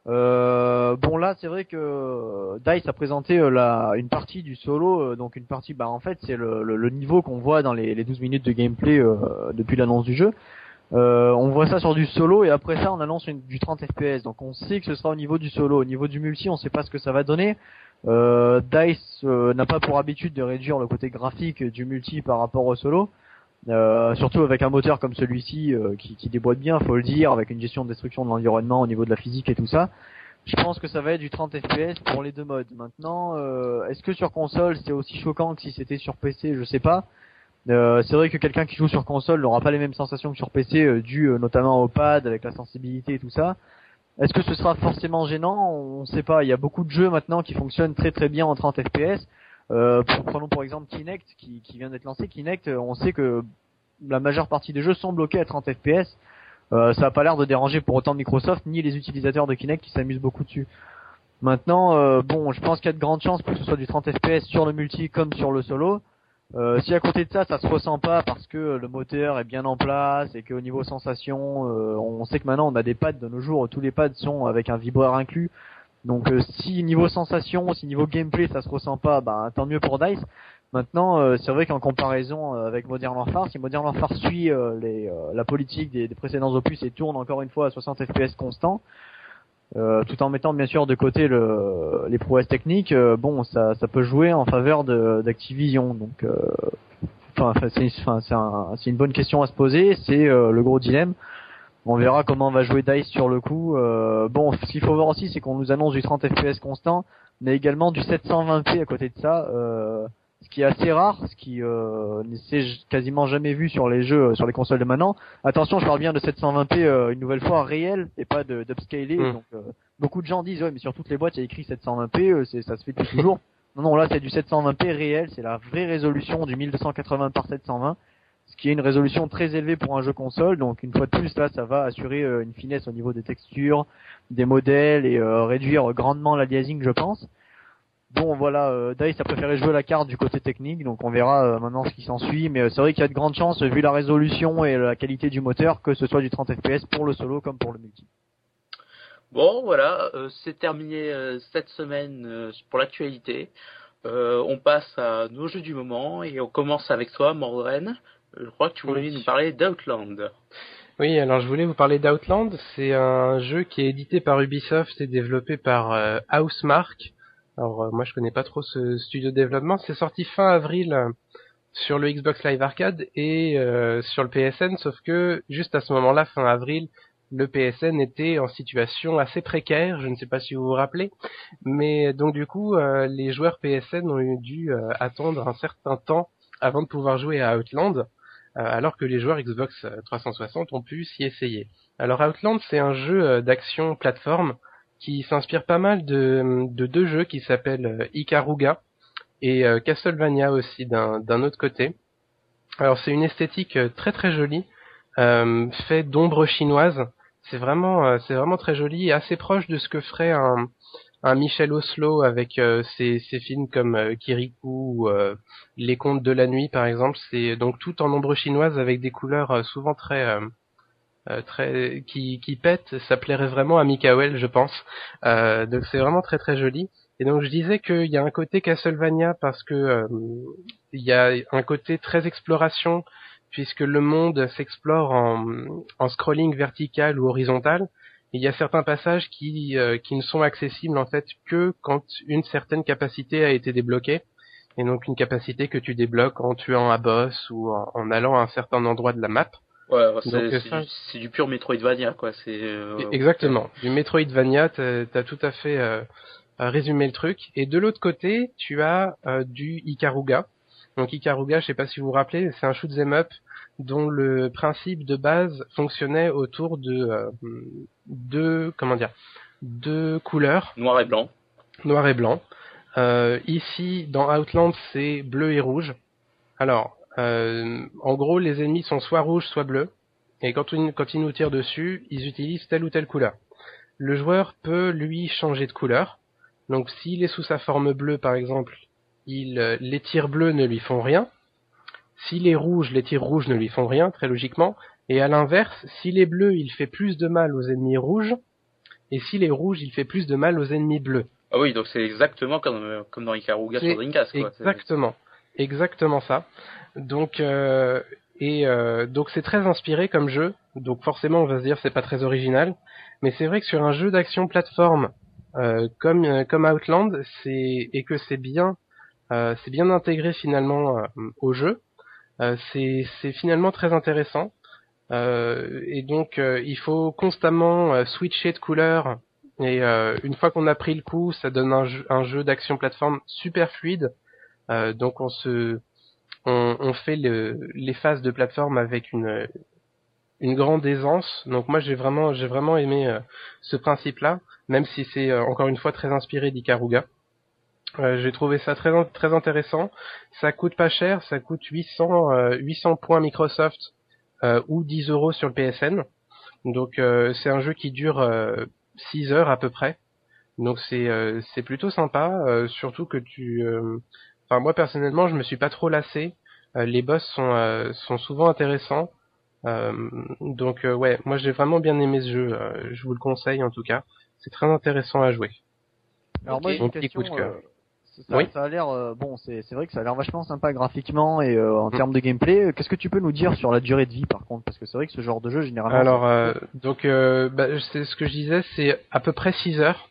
Euh, bon là, c'est vrai que DICE a présenté euh, la, une partie du solo, euh, donc une partie, bah en fait, c'est le, le, le niveau qu'on voit dans les, les douze minutes de gameplay euh, depuis l'annonce du jeu. Euh, on voit ça sur du solo et après ça on annonce une, du trente F P S, donc on sait que ce sera au niveau du solo. Au niveau du multi, on sait pas ce que ça va donner. Euh, DICE euh, n'a pas pour habitude de réduire le côté graphique du multi par rapport au solo, euh, surtout avec un moteur comme celui-ci euh, qui, qui déboîte bien, faut le dire, avec une gestion de destruction de l'environnement au niveau de la physique et tout ça. Je pense que ça va être du trente F P S pour les deux modes. Maintenant, euh, est-ce que sur console c'est aussi choquant que si c'était sur P C? Je sais pas. Euh, c'est vrai que quelqu'un qui joue sur console n'aura pas les mêmes sensations que sur P C, euh, dû euh, notamment au pad avec la sensibilité et tout ça. Est-ce que ce sera forcément gênant? On ne sait pas. Il y a beaucoup de jeux maintenant qui fonctionnent très très bien en trente F P S. Euh, prenons pour exemple Kinect qui, qui vient d'être lancé. Kinect, on sait que la majeure partie des jeux sont bloqués à trente F P S. Euh, ça n'a pas l'air de déranger pour autant Microsoft ni les utilisateurs de Kinect qui s'amusent beaucoup dessus. Maintenant, euh, bon, je pense qu'il y a de grandes chances pour que ce soit du trente F P S sur le multi comme sur le solo. Euh, si à côté de ça, ça se ressent pas parce que le moteur est bien en place et qu'au niveau sensation, euh, on sait que maintenant on a des pads de nos jours, tous les pads sont avec un vibreur inclus. Donc euh, si niveau sensation, si niveau gameplay ça se ressent pas, bah tant mieux pour DICE. Maintenant, euh, c'est vrai qu'en comparaison euh, avec Modern Warfare, si Modern Warfare suit euh, les, euh, la politique des, des précédents opus et tourne encore une fois à soixante F P S constant, Euh, tout en mettant bien sûr de côté le, les prouesses techniques, euh, bon, ça, ça peut jouer en faveur de, d'Activision. Donc, euh, enfin, c'est, enfin, c'est, un, c'est une bonne question à se poser. C'est euh, le gros dilemme. On verra comment va jouer DICE sur le coup. Euh, bon, ce qu'il faut voir aussi, c'est qu'on nous annonce du trente F P S constant, mais également du sept cent vingt p à côté de ça. Euh, ce qui est assez rare, ce qui euh, ne s'est quasiment jamais vu sur les jeux, sur les consoles de maintenant. Attention, je parle bien de sept cent vingt p euh, une nouvelle fois réel et pas de d'upscaler. Mmh. Donc euh, beaucoup de gens disent ouais, mais sur toutes les boîtes il y a écrit sept cent vingt p, euh, c'est ça se fait depuis toujours. Non non, là c'est du sept cent vingt p réel, c'est la vraie résolution du mille deux cent quatre-vingts par sept cent vingt, ce qui est une résolution très élevée pour un jeu console. Donc une fois de plus là, ça va assurer euh, une finesse au niveau des textures, des modèles et euh, réduire grandement l'aliasing, je pense. Bon voilà, euh, DICE a préféré jouer la carte du côté technique, donc on verra euh, maintenant ce qui s'ensuit, mais euh, c'est vrai qu'il y a de grandes chances, vu la résolution et la qualité du moteur, que ce soit du trente F P S pour le solo comme pour le multi. Bon voilà, euh, c'est terminé euh, cette semaine euh, pour l'actualité. Euh, on passe à nos jeux du moment et on commence avec toi, Mordren. Je crois que tu voulais oui. nous parler d'Outland. Oui, alors je voulais vous parler d'Outland. C'est un jeu qui est édité par Ubisoft et développé par euh, Housemarque. Alors euh, moi je connais pas trop ce studio de développement. C'est sorti fin avril euh, sur le Xbox Live Arcade et euh, sur le P S N, sauf que juste à ce moment-là, fin avril, le P S N était en situation assez précaire, je ne sais pas si vous vous rappelez, mais donc du coup euh, les joueurs P S N ont eu dû euh, attendre un certain temps avant de pouvoir jouer à Outland, euh, alors que les joueurs Xbox trois cent soixante ont pu s'y essayer. Alors Outland, c'est un jeu euh, d'action plateforme qui s'inspire pas mal de, de deux jeux qui s'appellent Ikaruga et euh, Castlevania aussi d'un, d'un autre côté. Alors c'est une esthétique très très jolie, euh, fait d'ombres chinoises. C'est vraiment euh, c'est vraiment très joli et assez proche de ce que ferait un, un Michel Oslo avec euh, ses, ses films comme euh, Kirikou ou euh, Les Contes de la Nuit par exemple. C'est donc tout en ombres chinoises avec des couleurs euh, souvent très euh, Euh, très qui qui pète, ça plairait vraiment à Mikael, je pense. Euh, donc c'est vraiment très très joli. Et donc je disais qu'il y a un côté Castlevania parce que euh, il y a un côté très exploration puisque le monde s'explore en en scrolling vertical ou horizontal. Et il y a certains passages qui euh, qui ne sont accessibles en fait que quand une certaine capacité a été débloquée. Et donc une capacité que tu débloques en tuant un boss ou en, en allant à un certain endroit de la map. Ouais, c'est, Donc, c'est, ça... du, c'est du pur Metroidvania, quoi. C'est euh, exactement du Metroidvania. T'as, t'as tout à fait euh, résumé le truc. Et de l'autre côté, tu as euh, du Ikaruga. Donc Ikaruga, je sais pas si vous vous rappelez, c'est un shoot 'em up dont le principe de base fonctionnait autour de euh, deux, comment dire, deux couleurs. Noir et blanc. Noir et blanc. Euh, ici, dans Outland, c'est bleu et rouge. Alors, euh, en gros, les ennemis sont soit rouges, soit bleus. Et quand, on, quand ils nous tirent dessus, ils utilisent telle ou telle couleur. Le joueur peut, lui, changer de couleur. Donc, s'il est sous sa forme bleue, par exemple, il, euh, les tirs bleus ne lui font rien. S'il est rouge, les tirs rouges ne lui font rien, très logiquement. Et à l'inverse, s'il est bleu, il fait plus de mal aux ennemis rouges. Et s'il est rouge, il fait plus de mal aux ennemis bleus. Ah oui, donc c'est exactement comme, comme dans Ikaruga sur Dreamcast, quoi. Exactement. C'est... Exactement ça. Donc, euh, et euh, donc c'est très inspiré comme jeu. Donc forcément, on va se dire c'est pas très original. Mais c'est vrai que sur un jeu d'action plateforme euh, comme euh, comme Outland, c'est et que c'est bien, euh, c'est bien intégré finalement euh, au jeu. Euh, c'est c'est finalement très intéressant. Euh, et donc euh, il faut constamment euh, switcher de couleur. Et euh, une fois qu'on a pris le coup, ça donne un jeu, un jeu d'action plateforme super fluide. Euh, donc on se, on, on fait le, les phases de plateforme avec une, une grande aisance. Donc moi j'ai vraiment, j'ai vraiment aimé euh, ce principe-là, même si c'est euh, encore une fois très inspiré d'Ikaruga. Euh, j'ai trouvé ça très, très intéressant. Ça coûte pas cher, ça coûte huit cents, euh, huit cents points Microsoft euh, ou dix euros sur le P S N. Donc euh, c'est un jeu qui dure euh, six heures à peu près. Donc c'est euh, c'est plutôt sympa, euh, surtout que tu euh, enfin moi personnellement, je me suis pas trop lassé. Euh, les boss sont euh, sont souvent intéressants. Euh, donc euh, ouais, moi j'ai vraiment bien aimé ce jeu, euh, je vous le conseille en tout cas. C'est très intéressant à jouer. Alors okay. moi j'ai une Mon petit question, coup de cœur. euh, ça, oui. ça a l'air euh, bon, c'est c'est vrai que ça a l'air vachement sympa graphiquement et euh, en mm. termes de gameplay. Qu'est-ce que tu peux nous dire sur la durée de vie par contre, parce que c'est vrai que ce genre de jeu généralement. Alors euh, donc euh, bah, c'est ce que je disais, c'est à peu près six heures.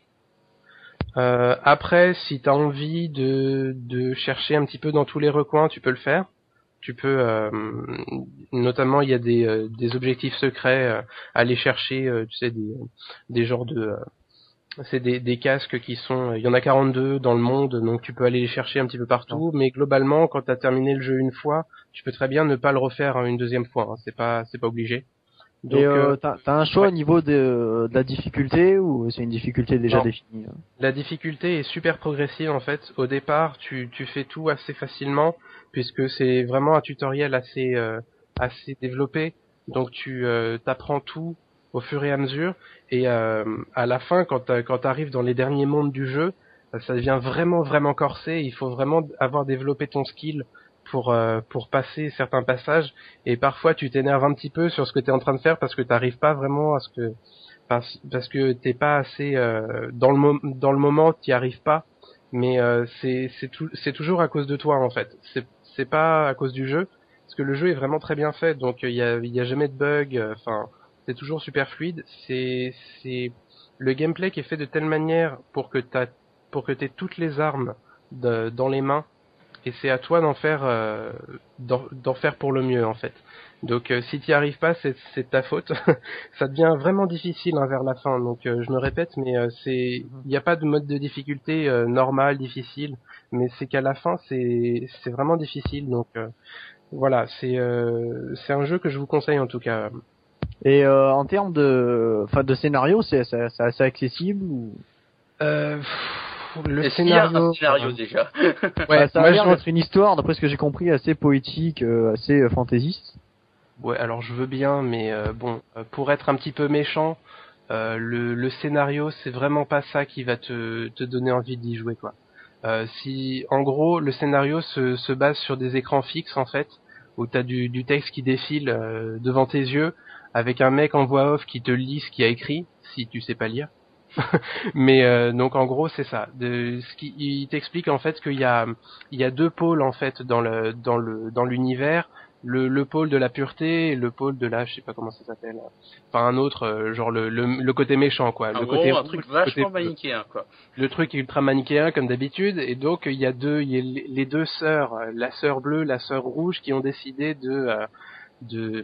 Euh, après, si t'as envie de, de chercher un petit peu dans tous les recoins, tu peux le faire. Tu peux, euh, notamment, il y a des, euh, des objectifs secrets, euh, aller chercher, euh, tu sais, des, des genres de, euh, c'est des, des casques qui sont, il y en a quarante-deux dans le monde, donc tu peux aller les chercher un petit peu partout. Mais globalement, quand t'as terminé le jeu une fois, tu peux très bien ne pas le refaire une deuxième fois. Hein, c'est pas, c'est pas obligé. Donc, et euh, t'as, t'as un choix ouais. au niveau de, de la difficulté ou c'est une difficulté déjà non. définie? La difficulté est super progressive en fait. Au départ, tu, tu fais tout assez facilement puisque c'est vraiment un tutoriel assez euh, assez développé. Donc tu euh, t'apprends tout au fur et à mesure et euh, à la fin, quand quand t'arrives dans les derniers mondes du jeu, ça devient vraiment vraiment corsé. Il faut vraiment avoir développé ton skill pour euh, pour passer certains passages et parfois tu t'énerves un petit peu sur ce que t'es en train de faire parce que t'arrives pas vraiment à ce que parce, parce que t'es pas assez euh, dans le mo- dans le moment t'y arrives pas mais euh, c'est c'est tout c'est toujours à cause de toi en fait, c'est c'est pas à cause du jeu parce que le jeu est vraiment très bien fait, donc il y a il y a jamais de bug, enfin euh, c'est toujours super fluide. C'est c'est le gameplay qui est fait de telle manière pour que t'as pour que t'aies toutes les armes de, dans les mains. Et c'est à toi d'en faire, euh, d'en, d'en faire pour le mieux en fait. Donc euh, si t'y arrives pas, c'est, c'est ta faute. Ça devient vraiment difficile hein, vers la fin. Donc euh, je me répète, mais euh, c'est, il n'y a pas de mode de difficulté euh, normal, difficile. Mais c'est qu'à la fin, c'est, c'est vraiment difficile. Donc euh, voilà, c'est, euh, c'est un jeu que je vous conseille en tout cas. Et euh, en termes de, enfin de scénario, c'est, c'est, c'est assez accessible ou euh, Le Est-ce scénario, qu'il y a un scénario déjà. Ouais, ça a l'air d'être une histoire, d'après ce que j'ai compris, assez poétique, euh, assez euh, fantaisiste. Ouais, alors je veux bien, mais euh, bon, pour être un petit peu méchant, euh, le, le scénario, c'est vraiment pas ça qui va te, te donner envie d'y jouer, quoi. Euh, si, en gros, le scénario se, se base sur des écrans fixes, en fait, où t'as du, du texte qui défile euh, devant tes yeux, avec un mec en voix off qui te lit ce qu'il a écrit, si tu sais pas lire. Mais euh, donc en gros c'est ça. De, ce qui il t'explique en fait qu'il y a il y a deux pôles en fait dans le dans le dans l'univers, le le pôle de la pureté et le pôle de la je sais pas comment ça s'appelle. Enfin un autre euh, genre le, le le côté méchant quoi. En le gros, côté un truc vachement manichéen quoi. Le truc ultra manichéen comme d'habitude et donc il y a deux il y a les deux sœurs, la sœur bleue, la sœur rouge qui ont décidé de euh, de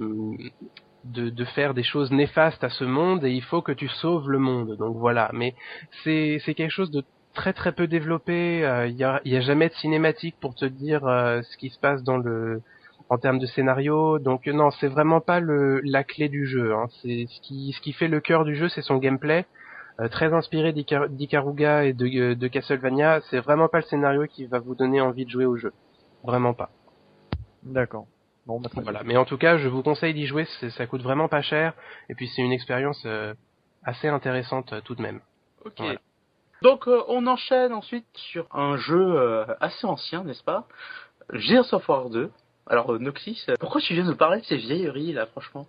De, de faire des choses néfastes à ce monde et il faut que tu sauves le monde. Donc voilà, mais c'est c'est quelque chose de très très peu développé. Il euh, y, a, y a jamais de cinématique pour te dire euh, ce qui se passe dans le en termes de scénario. Donc non, c'est vraiment pas le la clé du jeu. Hein. C'est ce qui ce qui fait le cœur du jeu, c'est son gameplay. Euh, très inspiré d'Icar- d'Ikaruga et de, de Castlevania. C'est vraiment pas le scénario qui va vous donner envie de jouer au jeu. Vraiment pas. D'accord. Bon, bah, voilà. Mais en tout cas, je vous conseille d'y jouer. C'est, ça coûte vraiment pas cher. Et puis c'est une expérience euh, assez intéressante euh, tout de même. Ok. Voilà. Donc euh, on enchaîne ensuite sur un jeu euh, assez ancien, n'est-ce pas? Gears of War deux. Alors euh, Noxys, euh, pourquoi tu viens nous parler de ces vieilleries là, franchement?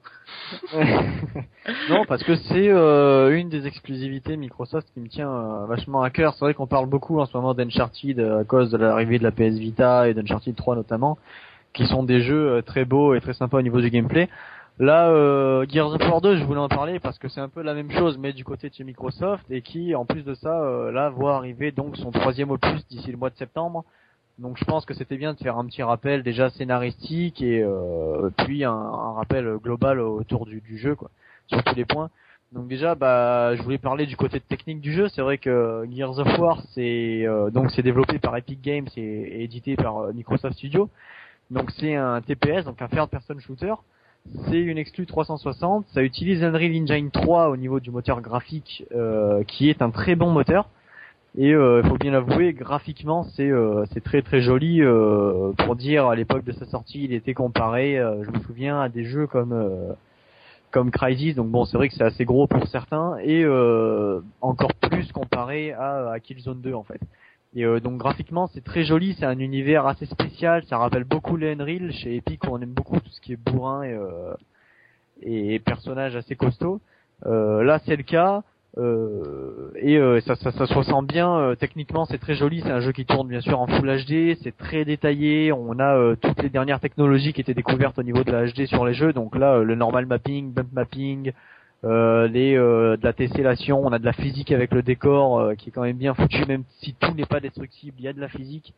Non, parce que c'est euh, une des exclusivités Microsoft qui me tient euh, vachement à cœur. C'est vrai qu'on parle beaucoup en ce moment d'Uncharted à cause de l'arrivée de la P S Vita et d'Uncharted trois notamment, qui sont des jeux euh, très beaux et très sympas au niveau du gameplay. Là, euh, Gears of War deux, je voulais en parler parce que c'est un peu la même chose, mais du côté de chez Microsoft, et qui, en plus de ça, euh, là, voit arriver donc son troisième opus d'ici le mois de septembre. Donc je pense que c'était bien de faire un petit rappel déjà scénaristique et euh, puis un, un rappel global autour du, du jeu, quoi, sur tous les points. Donc déjà, bah, je voulais parler du côté technique du jeu. C'est vrai que Gears of War, c'est euh, donc c'est développé par Epic Games et, et édité par euh, Microsoft Studios. Donc c'est un T P S, donc un third person shooter. C'est une exclu trois cent soixante. Ça utilise Unreal Engine trois au niveau du moteur graphique, euh, qui est un très bon moteur. Et il euh, faut bien l'avouer, graphiquement, c'est euh, c'est très très joli. Euh, pour dire, à l'époque de sa sortie, il était comparé, euh, je me souviens, à des jeux comme euh, comme Crysis. Donc bon, c'est vrai que c'est assez gros pour certains, et euh, encore plus comparé à, à Killzone deux en fait. Et euh, donc graphiquement, c'est très joli. C'est un univers assez spécial. Ça rappelle beaucoup les Unreal. Chez Epic, on aime beaucoup tout ce qui est bourrin et, euh, et personnages assez costauds. Euh, là, c'est le cas. Euh, et euh, ça, ça, ça se ressent bien. Euh, techniquement, c'est très joli. C'est un jeu qui tourne bien sûr en Full H D. C'est très détaillé. On a euh, toutes les dernières technologies qui étaient découvertes au niveau de la H D sur les jeux. Donc là, euh, le normal mapping, bump mapping, euh, les euh, de la tessellation. On a de la physique avec le décor euh, qui est quand même bien foutu, même si tout n'est pas destructible. Il y a de la physique.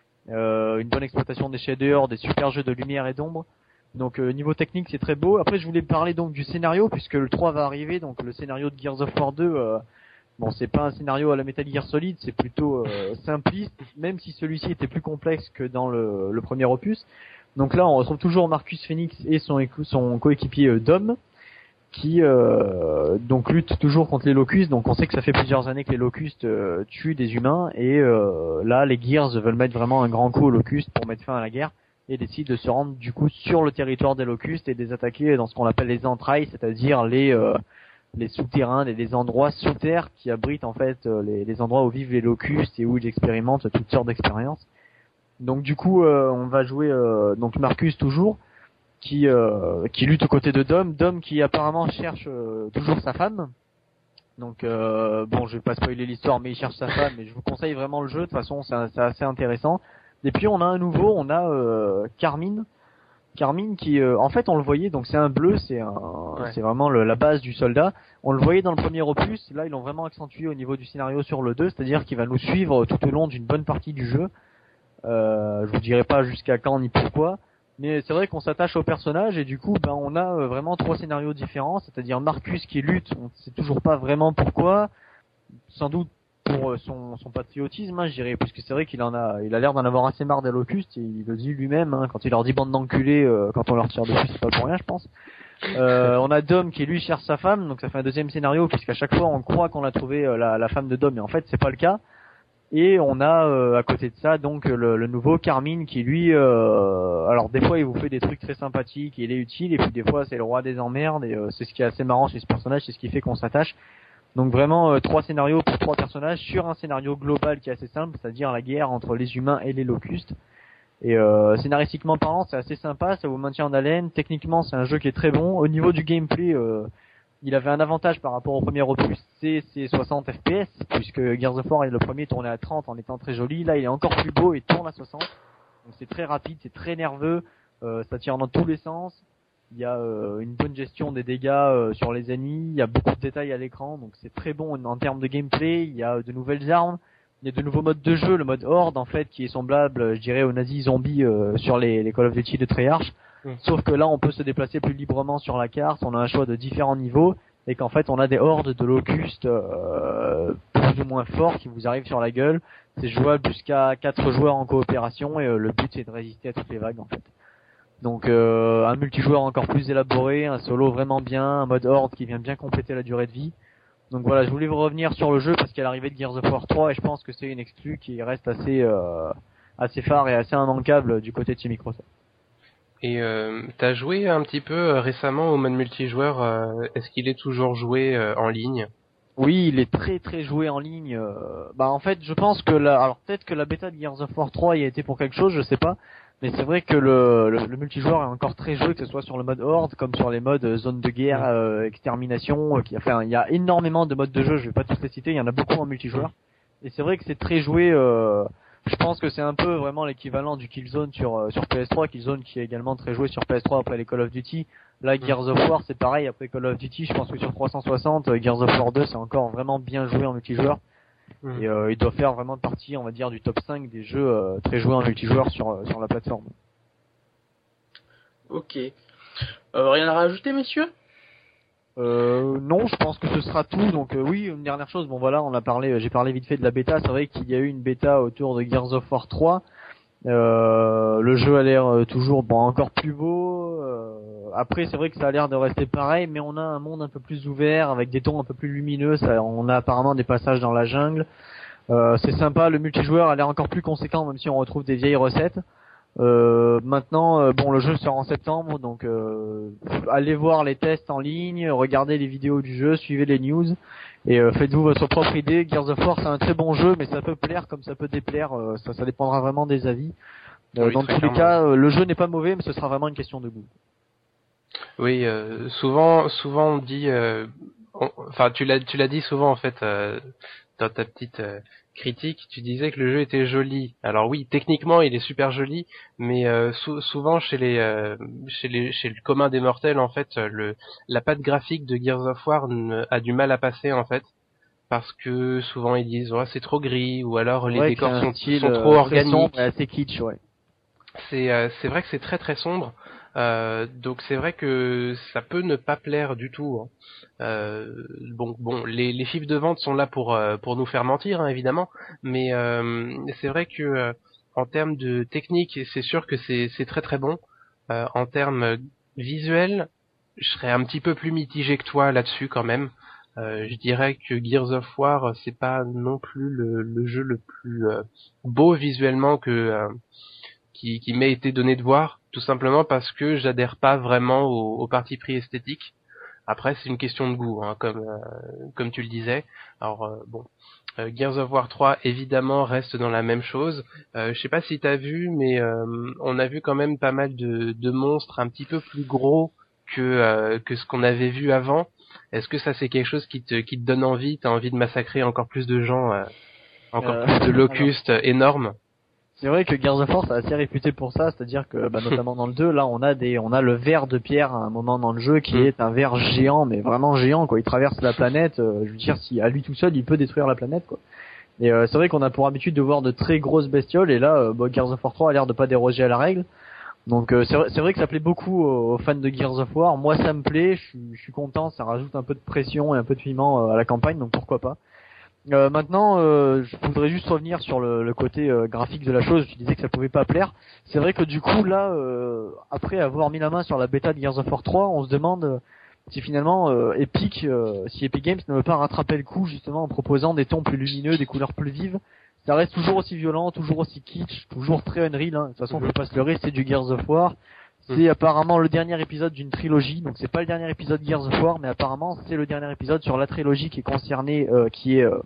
Euh, une bonne exploitation des shaders, des super jeux de lumière et d'ombre. Donc euh, niveau technique, c'est très beau. Après, je voulais parler donc du scénario, puisque le trois va arriver. Donc le scénario de Gears of War deux, euh, bon, c'est pas un scénario à la Metal Gear Solid, c'est plutôt euh, simpliste, même si celui-ci était plus complexe que dans le, le premier opus. Donc là, on retrouve toujours Marcus Phoenix et son, son coéquipier euh, Dom, qui euh, donc luttent toujours contre les Locustes. Donc on sait que ça fait plusieurs années que les Locustes euh, tuent des humains, et euh, là, les Gears veulent mettre vraiment un grand coup aux Locustes pour mettre fin à la guerre, et décide de se rendre du coup sur le territoire des Locustes et de les attaquer dans ce qu'on appelle les entrailles, c'est-à-dire les euh, les souterrains, les, les endroits sous terre qui abritent en fait euh, les, les endroits où vivent les Locustes et où ils expérimentent toutes sortes d'expériences. Donc du coup, euh, on va jouer euh, donc Marcus toujours, qui euh, qui lutte aux côtés de Dom, Dom qui apparemment cherche euh, toujours sa femme. Donc euh, bon, je vais pas spoiler l'histoire, mais il cherche sa femme, et je vous conseille vraiment le jeu. De toute façon, c'est, c'est assez intéressant. Et puis on a un nouveau, on a euh, Carmine, Carmine qui, euh, en fait, on le voyait, donc c'est un bleu, c'est un, ouais. c'est vraiment le, la base du soldat. On le voyait dans le premier opus. Là, ils l'ont vraiment accentué au niveau du scénario sur le deux, c'est-à-dire qu'il va nous suivre tout au long d'une bonne partie du jeu. Euh, je vous dirai pas jusqu'à quand ni pourquoi, mais c'est vrai qu'on s'attache au personnage, et du coup, ben, on a vraiment trois scénarios différents, c'est-à-dire Marcus qui lutte, on sait toujours pas vraiment pourquoi, sans doute pour son, son patriotisme, hein, je dirais, puisque c'est vrai qu'il en a, il a l'air d'en avoir assez marre des Locustes, et il le dit lui-même, hein, quand il leur dit bande d'enculés, euh, quand on leur tire dessus, c'est pas pour rien, je pense. Euh, on a Dom qui lui cherche sa femme, donc ça fait un deuxième scénario, puisqu'à chaque fois on croit qu'on a trouvé euh, la, la femme de Dom, mais en fait c'est pas le cas. Et on a euh, à côté de ça donc le, le nouveau Carmine qui lui, euh, alors des fois il vous fait des trucs très sympathiques, il est utile, et puis des fois c'est le roi des emmerdes, et euh, c'est ce qui est assez marrant chez ce personnage, c'est ce qui fait qu'on s'attache. Donc vraiment euh, trois scénarios pour trois personnages sur un scénario global qui est assez simple, c'est-à-dire la guerre entre les humains et les Locustes. Et euh, scénaristiquement parlant, c'est assez sympa, ça vous maintient en haleine. Techniquement, c'est un jeu qui est très bon. Au niveau du gameplay, euh, il avait un avantage par rapport au premier opus, c'est ses soixante F P S, puisque Gears of War, le premier tournait à trente en étant très joli. Là, il est encore plus beau et tourne à soixante. Donc c'est très rapide, c'est très nerveux, euh, ça tire dans tous les sens. Il y a euh, une bonne gestion des dégâts euh, sur les ennemis, il y a beaucoup de détails à l'écran, donc c'est très bon en, en termes de gameplay. Il y a de nouvelles armes, il y a de nouveaux modes de jeu, le mode Horde en fait qui est semblable, je dirais, aux nazis zombies euh, sur les, les Call of Duty de Treyarch. Mmh. Sauf que là on peut se déplacer plus librement sur la carte, on a un choix de différents niveaux, et qu'en fait on a des hordes de locustes euh, plus ou moins forts qui vous arrivent sur la gueule. C'est jouable jusqu'à quatre joueurs en coopération et euh, le but c'est de résister à toutes les vagues en fait. Donc euh, un multijoueur encore plus élaboré, un solo vraiment bien, un mode horde qui vient bien compléter la durée de vie. Donc voilà, je voulais vous revenir sur le jeu parce qu'à l'arrivée de Gears of War trois, et je pense que c'est une exclue qui reste assez euh, assez phare et assez immanquable du côté de chez Microsoft. Et euh, t'as joué un petit peu euh, récemment au mode multijoueur, euh, est-ce qu'il est toujours joué euh, en ligne? Oui, il est très très joué en ligne. Euh, bah en fait, je pense que la, alors peut-être que la bêta de Gears of War trois y a été pour quelque chose, je sais pas. Mais c'est vrai que le, le, le multijoueur est encore très joué, que ce soit sur le mode horde, comme sur les modes euh, zone de guerre, euh, extermination. Euh, qui, enfin, il y a énormément de modes de jeu. Je vais pas tous les citer. Il y en a beaucoup en multijoueur. Et c'est vrai que c'est très joué. Euh, je pense que c'est un peu vraiment l'équivalent du Killzone sur euh, sur P S trois, Killzone qui est également très joué sur P S trois après les Call of Duty. Là, Gears of War, c'est pareil après Call of Duty. Je pense que sur trois cent soixante, Gears of War deux, c'est encore vraiment bien joué en multijoueur. Mmh. Et euh, il doit faire vraiment partie, on va dire, du top cinq des jeux euh, très joués en multijoueur sur euh, sur la plateforme. Ok. Euh, rien à rajouter, messieurs? Euh, non, je pense que ce sera tout. Donc euh, oui, une dernière chose. Bon voilà, on a parlé, j'ai parlé vite fait de la bêta. C'est vrai qu'il y a eu une bêta autour de Gears of War trois. Euh, le jeu a l'air euh, toujours bon, encore plus beau. Euh, après, c'est vrai que ça a l'air de rester pareil, mais on a un monde un peu plus ouvert avec des tons un peu plus lumineux. Ça, on a apparemment des passages dans la jungle. Euh, c'est sympa. Le multijoueur a l'air encore plus conséquent, même si on retrouve des vieilles recettes. Euh, maintenant, euh, bon, le jeu sort en septembre, donc euh, allez voir les tests en ligne, regardez les vidéos du jeu, suivez les news et euh, faites-vous votre propre idée. Gears of War, c'est un très bon jeu, mais ça peut plaire comme ça peut déplaire. Euh, ça, ça dépendra vraiment des avis. Euh, oui, dans tous clairement. les cas, euh, le jeu n'est pas mauvais, mais ce sera vraiment une question de goût. Oui, euh, souvent, souvent on dit, euh, on, enfin tu l'as, tu l'as dit souvent en fait euh, dans ta petite euh, critique, tu disais que le jeu était joli. Alors oui, techniquement il est super joli, mais euh, sou- souvent chez les, euh, chez les, chez le commun des mortels en fait, le, la patte graphique de Gears of War ne- a du mal à passer en fait. Parce que souvent ils disent ouais, c'est trop gris ou alors les Ouais, décors sont, style, sont trop euh, organiques. et assez kitsch, ouais. C'est euh, c'est vrai que c'est très très sombre. Euh, donc c'est vrai que ça peut ne pas plaire du tout. Hein. Euh, bon bon les, les chiffres de vente sont là pour euh, pour nous faire mentir hein, évidemment, mais euh, c'est vrai que euh, en termes de technique c'est sûr que c'est c'est très très bon. Euh, en termes visuels, je serais un petit peu plus mitigé que toi là-dessus quand même. Euh, je dirais que Gears of War c'est pas non plus le, le jeu le plus euh, beau visuellement que euh, qui, qui m'a été donné de voir, tout simplement parce que j'adhère pas vraiment au, au parti pris esthétique. Après, c'est une question de goût, hein, comme euh, comme tu le disais. Alors euh, bon, euh, Gears of War trois évidemment reste dans la même chose. Euh, je sais pas si t'as vu, mais euh, on a vu quand même pas mal de, de monstres un petit peu plus gros que euh, que ce qu'on avait vu avant. Est-ce que ça c'est quelque chose qui te qui te donne envie? T'as envie de massacrer encore plus de gens, euh, encore Euh, plus de locustes alors... énormes? C'est vrai que Gears of War c'est assez réputé pour ça, c'est-à-dire que bah, notamment dans le deux, là on a des on a le ver de pierre à un moment dans le jeu qui Mm. est un ver géant, mais vraiment géant quoi. Il traverse la planète. Euh, je veux dire, si à lui tout seul il peut détruire la planète quoi. Et euh, c'est vrai qu'on a pour habitude de voir de très grosses bestioles et là, euh, bah, Gears of War trois a l'air de pas déroger à la règle. Donc euh, c'est vrai, c'est vrai que ça plaît beaucoup aux, aux fans de Gears of War. Moi ça me plaît, je suis, je suis content, ça rajoute un peu de pression et un peu de piment euh, à la campagne, donc pourquoi pas. Euh, maintenant, euh, je voudrais juste revenir sur le, le côté euh, graphique de la chose. Tu disais que ça pouvait pas plaire. C'est vrai que du coup, là, euh, après avoir mis la main sur la bêta de Gears of War trois, on se demande euh, si finalement euh, Epic, euh, si Epic Games ne veut pas rattraper le coup justement en proposant des tons plus lumineux, des couleurs plus vives. Ça reste toujours aussi violent, toujours aussi kitsch, toujours très Unreal. Hein. De toute façon, faut pas se leurrer, c'est du Gears of War. C'est apparemment le dernier épisode d'une trilogie, donc c'est pas le dernier épisode Gears of War, mais apparemment c'est le dernier épisode sur la trilogie qui est concernée, euh, qui est euh,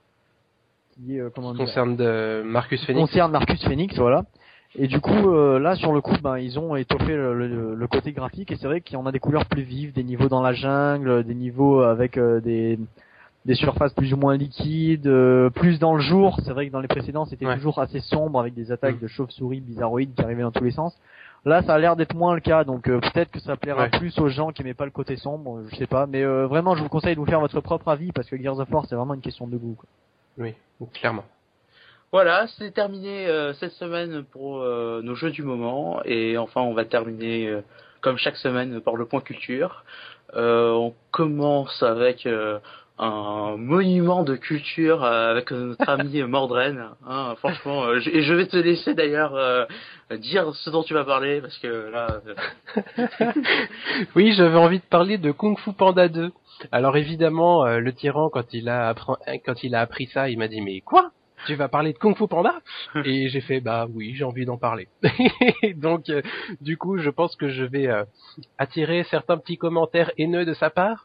qui est euh, comment dire, concerne de Marcus Phoenix. concerne Marcus Phoenix, voilà. Et du coup, euh, là sur le coup, ben ils ont étoffé le, le, le côté graphique et c'est vrai qu'on a des couleurs plus vives, des niveaux dans la jungle, des niveaux avec euh, des des surfaces plus ou moins liquides, euh, plus dans le jour. C'est vrai que dans les précédents, c'était Ouais. toujours assez sombre avec des attaques Mm. de chauves-souris bizarroïdes qui arrivaient dans tous les sens. Là, ça a l'air d'être moins le cas, donc euh, peut-être que ça plaira Ouais. plus aux gens qui aimaient pas le côté sombre, je sais pas. Mais euh, vraiment, je vous conseille de vous faire votre propre avis parce que Gears of War, c'est vraiment une question de goût, quoi. Oui, clairement. Voilà, c'est terminé euh, cette semaine pour euh, nos jeux du moment et enfin on va terminer euh, comme chaque semaine par le point culture. Euh, on commence avec euh, un monument de culture euh, avec notre ami Mordren. Hein, franchement, euh, je, et je vais te laisser d'ailleurs euh, dire ce dont tu vas parler parce que là. Euh... Oui, j'avais envie de parler de Kung Fu Panda deux. Alors évidemment, euh, le tyran quand il a appris, quand il a appris ça, il m'a dit mais quoi? Tu vas parler de Kung Fu Panda? Et j'ai fait bah oui, j'ai envie d'en parler. Donc euh, du coup, je pense que je vais euh, attirer certains petits commentaires haineux de sa part.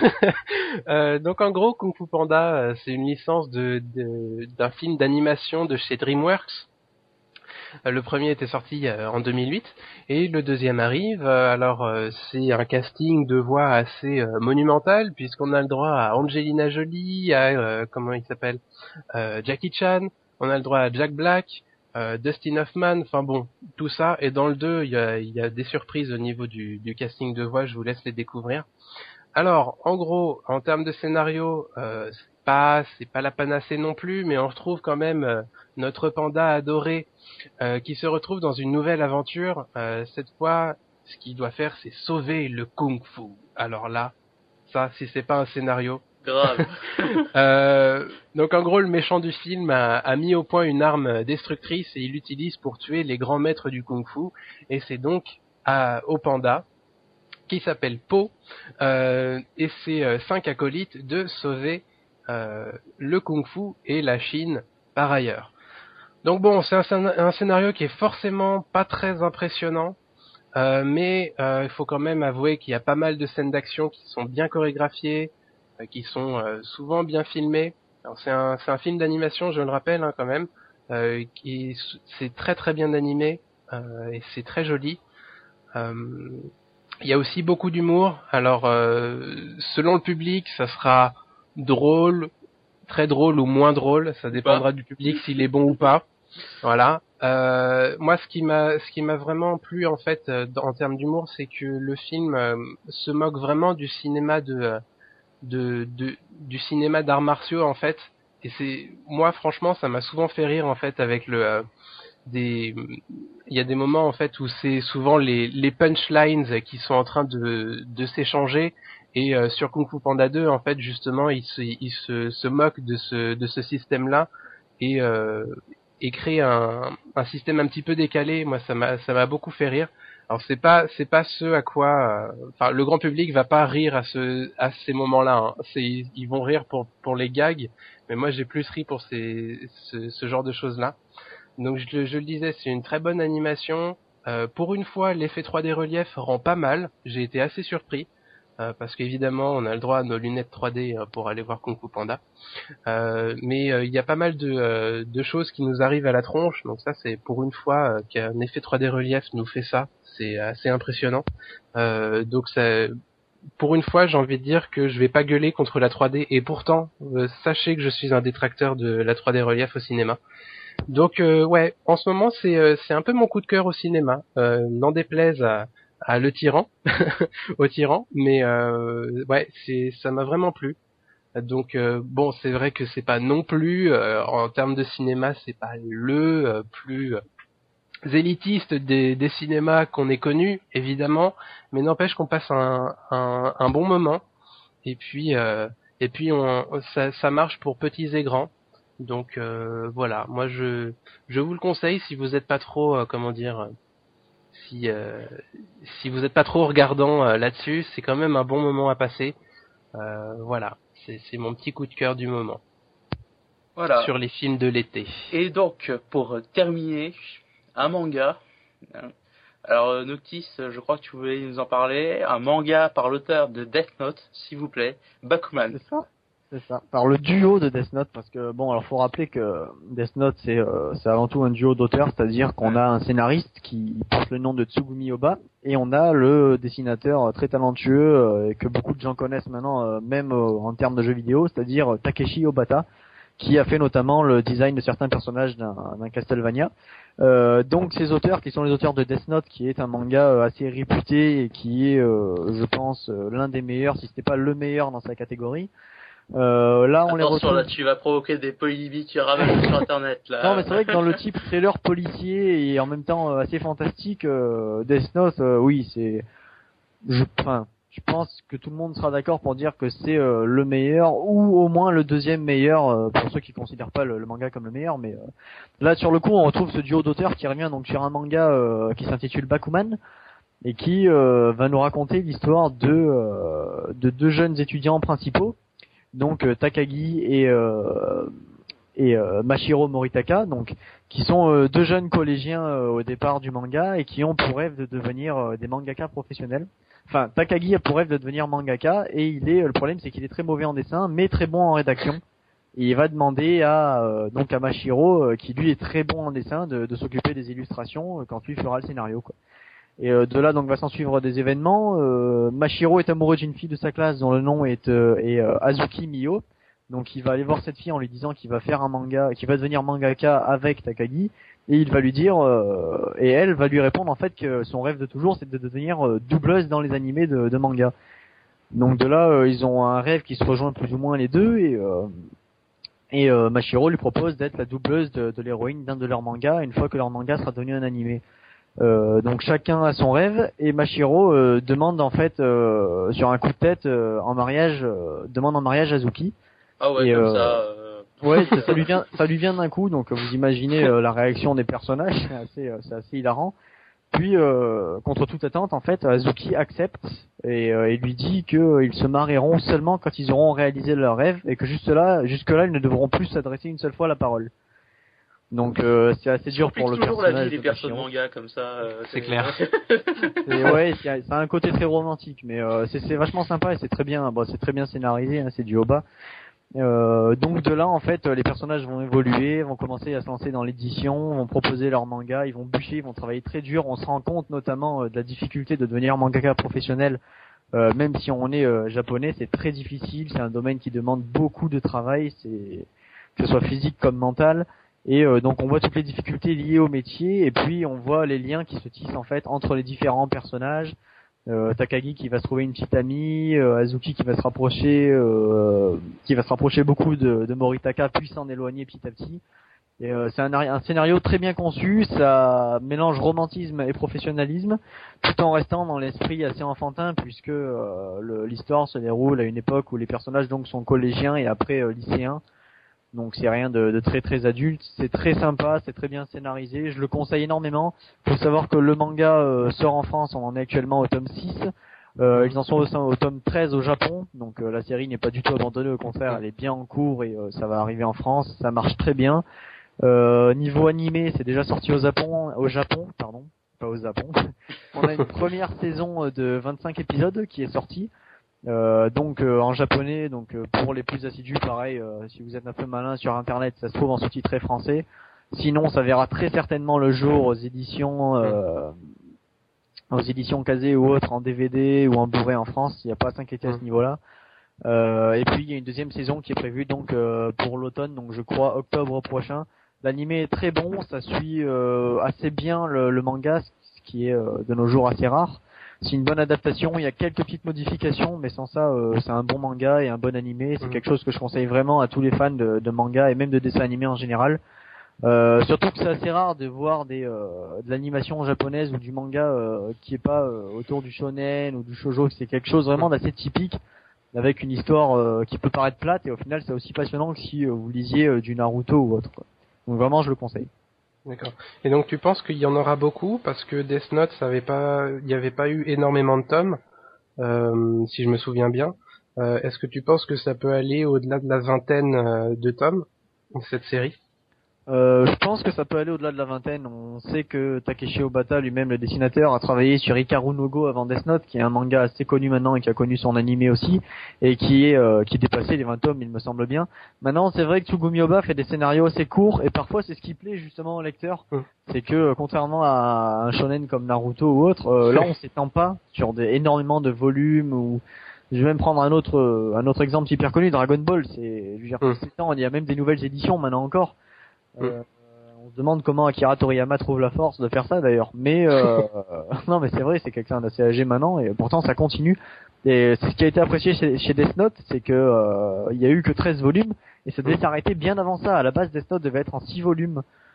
euh, donc en gros, Kung Fu Panda, euh, c'est une licence de, de d'un film d'animation de chez DreamWorks. Euh, le premier était sorti euh, en deux mille huit et le deuxième arrive. Euh, alors euh, c'est un casting de voix assez euh, monumental puisqu'on a le droit à Angelina Jolie, à euh, comment il s'appelle, euh, Jackie Chan, on a le droit à Jack Black, euh, Dustin Hoffman, enfin bon, tout ça. Et dans le deux, il y a, il y a des surprises au niveau du, du casting de voix, je vous laisse les découvrir. Alors, en gros, en termes de scénario, euh, c'est pas, c'est pas la panacée non plus, mais on retrouve quand même euh, notre panda adoré euh, qui se retrouve dans une nouvelle aventure. Euh, cette fois, ce qu'il doit faire, c'est sauver le kung-fu. Alors là, ça, si c'est pas un scénario. Grave. euh, donc en gros, le méchant du film a, a mis au point une arme destructrice et il l'utilise pour tuer les grands maîtres du kung-fu. Et c'est donc à, au panda, qui s'appelle Po, euh, et ses euh, cinq acolytes de sauver euh, le kung-fu et la Chine par ailleurs. Donc bon, c'est un, un scénario qui est forcément pas très impressionnant, euh, mais euh, il faut quand même avouer qu'il y a pas mal de scènes d'action qui sont bien chorégraphiées, euh, qui sont euh, souvent bien filmées. Alors c'est un, c'est un film d'animation, je le rappelle hein, quand même, euh, qui c'est très très bien animé euh, et c'est très joli. Euh, Il y a aussi beaucoup d'humour. Alors, euh, selon le public, ça sera drôle, très drôle ou moins drôle. Ça dépendra du public s'il est bon ou pas. Voilà. Euh, moi, ce qui m'a, ce qui m'a vraiment plu en fait, euh, en termes d'humour, c'est que le film euh, se moque vraiment du cinéma de, de, de, du cinéma d'arts martiaux en fait. Et c'est, moi, franchement, ça m'a souvent fait rire en fait avec le. Euh, des il y a des moments en fait où c'est souvent les les punchlines qui sont en train de de s'échanger et euh, sur Kung Fu Panda deux en fait justement ils se ils se se moquent de ce de ce système là et euh, et créent un un système un petit peu décalé. Moi ça m'a ça m'a beaucoup fait rire. Alors c'est pas c'est pas ce à quoi enfin euh, le grand public va pas rire à ce à ces moments-là hein. C'est ils vont rire pour pour les gags, mais moi j'ai plus ri pour ces ce, ce genre de choses-là. Donc je, je le disais, c'est une très bonne animation. Euh, pour une fois, l'effet trois D relief rend pas mal. J'ai été assez surpris euh, parce qu'évidemment, on a le droit à nos lunettes trois D euh, pour aller voir Kung Fu Panda. Euh, mais euh, il y a pas mal de, euh, de choses qui nous arrivent à la tronche. Donc ça, c'est pour une fois euh, qu'un effet trois D relief nous fait ça. C'est assez impressionnant. Euh, donc ça, pour une fois, j'ai envie de dire que je vais pas gueuler contre la trois D. Et pourtant, euh, sachez que je suis un détracteur de la trois D relief au cinéma. Donc euh, ouais, en ce moment c'est euh, c'est un peu mon coup de cœur au cinéma. Euh, n'en déplaise à, à le tyran, au tyran, mais euh, ouais, c'est ça m'a vraiment plu. Donc euh, bon, c'est vrai que c'est pas non plus euh, en termes de cinéma, c'est pas le euh, plus euh, élitiste des, des cinémas qu'on ait connus évidemment, mais n'empêche qu'on passe un, un un bon moment. Et puis euh, et puis on ça ça marche pour petits et grands. Donc euh, voilà, moi je je vous le conseille si vous êtes pas trop euh, comment dire euh, si euh, si vous êtes pas trop regardant euh, là-dessus, c'est quand même un bon moment à passer. Euh, voilà, c'est c'est mon petit coup de cœur du moment. Voilà. Sur les films de l'été. Et donc pour terminer, un manga. Alors Noctis, je crois que tu voulais nous en parler, un manga par l'auteur de Death Note, s'il vous plaît, Bakuman. C'est ça. C'est ça. Par le duo de Death Note, parce que bon, alors faut rappeler que Death Note c'est euh, c'est avant tout un duo d'auteurs, c'est-à-dire qu'on a un scénariste qui porte le nom de Tsugumi Oba et on a le dessinateur très talentueux euh, et que beaucoup de gens connaissent maintenant, euh, même euh, en termes de jeux vidéo, c'est-à-dire Takeshi Obata, qui a fait notamment le design de certains personnages d'un, d'un Castlevania. Euh, donc ces auteurs qui sont les auteurs de Death Note, qui est un manga euh, assez réputé et qui est, euh, je pense, euh, l'un des meilleurs, si c'était pas le meilleur dans sa catégorie. Euh, là, on Attention, les retrouve. Là, tu vas provoquer des polémiques ravages sur Internet. Là. Non, mais c'est vrai que dans le type thriller policier et en même temps euh, assez fantastique, euh, Death Note, euh, oui, c'est je, enfin, je pense que tout le monde sera d'accord pour dire que c'est euh, le meilleur ou au moins le deuxième meilleur euh, pour ceux qui considèrent pas le, le manga comme le meilleur. Mais euh, là, sur le coup, on retrouve ce duo d'auteurs qui revient donc sur un manga euh, qui s'intitule Bakuman et qui euh, va nous raconter l'histoire de euh, de deux jeunes étudiants principaux, donc euh, Takagi et euh, et euh, Mashiro Moritaka, donc qui sont euh, deux jeunes collégiens euh, au départ du manga et qui ont pour rêve de devenir euh, des mangaka professionnels. Enfin, Takagi a pour rêve de devenir mangaka et il est le problème c'est qu'il est très mauvais en dessin mais très bon en rédaction. Et il va demander à euh, donc à Mashiro euh, qui lui est très bon en dessin de, de s'occuper des illustrations euh, quand lui fera le scénario quoi. Et euh, de là donc va s'en suivre des événements. Euh, Mashiro est amoureux d'une fille de sa classe dont le nom est, euh, est euh, Azuki Miyo. Donc il va aller voir cette fille en lui disant qu'il va faire un manga, qu'il va devenir mangaka avec Takagi, et il va lui dire, euh, et elle va lui répondre en fait que son rêve de toujours c'est de devenir euh, doubleuse dans les animés de, de manga. Donc de là euh, ils ont un rêve qui se rejoint plus ou moins les deux et euh, et euh, Mashiro lui propose d'être la doubleuse de, de l'héroïne d'un de leurs mangas une fois que leur manga sera devenu un animé. Euh, donc chacun a son rêve et Mashiro euh, demande en fait euh, sur un coup de tête euh, en mariage euh, demande en mariage Azuki. Ah ouais, et, comme euh, ça. Euh... Ouais, ça, ça lui vient, ça lui vient d'un coup. Donc vous imaginez euh, la réaction des personnages, c'est assez, euh, c'est assez hilarant. Puis euh, contre toute attente, en fait, Azuki accepte et, euh, et lui dit que euh, ils se marieront seulement quand ils auront réalisé leur rêve et que juste là, jusque là, ils ne devront plus s'adresser une seule fois à la parole. Donc euh, c'est assez dur pour le personnage. La vie des personnes manga comme ça, euh, c'est, c'est clair. Et ouais, ça a un côté très romantique, mais euh, c'est, c'est vachement sympa et c'est très bien. Bon, c'est très bien scénarisé, hein, c'est du Oba. Euh, donc de là en fait les personnages vont évoluer, vont commencer à se lancer dans l'édition, vont proposer leur manga, ils vont bûcher, ils vont travailler très dur. On se rend compte notamment euh, de la difficulté de devenir mangaka professionnel, euh, même si on est euh, japonais, c'est très difficile, c'est un domaine qui demande beaucoup de travail, c'est que ce soit physique comme mental. Et euh, donc on voit toutes les difficultés liées au métier et puis on voit les liens qui se tissent en fait entre les différents personnages. Euh, Takagi qui va se trouver une petite amie, euh, Azuki qui va se rapprocher, euh, qui va se rapprocher beaucoup de, de Moritaka, puis s'en éloigner petit à petit. Et euh, c'est un, un scénario très bien conçu, ça mélange romantisme et professionnalisme, tout en restant dans l'esprit assez enfantin, puisque euh, le, l'histoire se déroule à une époque où les personnages donc sont collégiens et après euh, lycéens. Donc c'est rien de, de très très adulte, c'est très sympa, c'est très bien scénarisé, je le conseille énormément. Il faut savoir que le manga euh, sort en France, on en est actuellement au tome six, euh, ils en sont au, au tome treize au Japon, donc euh, la série n'est pas du tout abandonnée, au contraire elle est bien en cours et euh, ça va arriver en France, ça marche très bien. Euh, niveau animé, c'est déjà sorti au Japon, au Japon, pardon, pas au Japon. On a une première saison de vingt-cinq épisodes qui est sortie. Euh, donc euh, en japonais, donc euh, pour les plus assidus, pareil, euh, si vous êtes un peu malin sur internet, ça se trouve en sous-titré français. Sinon, ça verra très certainement le jour aux éditions, euh, aux éditions Kazé ou autres en D V D ou en Blu-ray en France. Il n'y a pas à s'inquiéter à ce niveau-là. Euh, et puis il y a une deuxième saison qui est prévue donc euh, pour l'automne, donc je crois octobre prochain. L'animé est très bon, ça suit euh, assez bien le, le manga, ce qui est euh, de nos jours assez rare. C'est une bonne adaptation, il y a quelques petites modifications, mais sans ça, euh, c'est un bon manga et un bon animé. C'est mmh. quelque chose que je conseille vraiment à tous les fans de, de manga et même de dessins animés en général. Euh, surtout que c'est assez rare de voir des euh, de l'animation japonaise ou du manga euh, qui est pas euh, autour du shonen ou du shoujo. C'est quelque chose vraiment d'assez typique, avec une histoire euh, qui peut paraître plate et au final c'est aussi passionnant que si euh, vous lisiez euh, du Naruto ou autre, quoi. Donc vraiment, je le conseille. D'accord. Et donc tu penses qu'il y en aura beaucoup parce que Death Note, ça avait pas, il n'y avait pas eu énormément de tomes, euh, si je me souviens bien. Euh, est-ce que tu penses que ça peut aller au-delà de la vingtaine euh, de tomes cette série? Euh, je pense que ça peut aller au-delà de la vingtaine. On sait que Takeshi Obata, lui-même le dessinateur, a travaillé sur Hikaru no Go avant Death Note, qui est un manga assez connu maintenant et qui a connu son animé aussi, et qui est euh, qui dépassait les vingt tomes, il me semble bien. Maintenant, c'est vrai que Tsugumi Oba fait des scénarios assez courts, et parfois c'est ce qui plaît justement au lecteur, mmh. c'est que euh, contrairement à un shonen comme Naruto ou autre, euh, là on s'étend pas sur des énormément de volumes ou je vais même prendre un autre euh, un autre exemple hyper connu, Dragon Ball. C'est, je veux dire, mmh. s'étend, il y a même des nouvelles éditions maintenant encore. Euh, on se demande comment Akira Toriyama trouve la force de faire ça d'ailleurs, mais euh, non mais c'est vrai, c'est quelqu'un d'assez âgé maintenant et pourtant ça continue. Et c'est ce qui a été apprécié chez, chez Death Note, c'est que euh, il y a eu que treize volumes et ça devait s'arrêter bien avant ça. À la base, Death Note devait être en six volumes.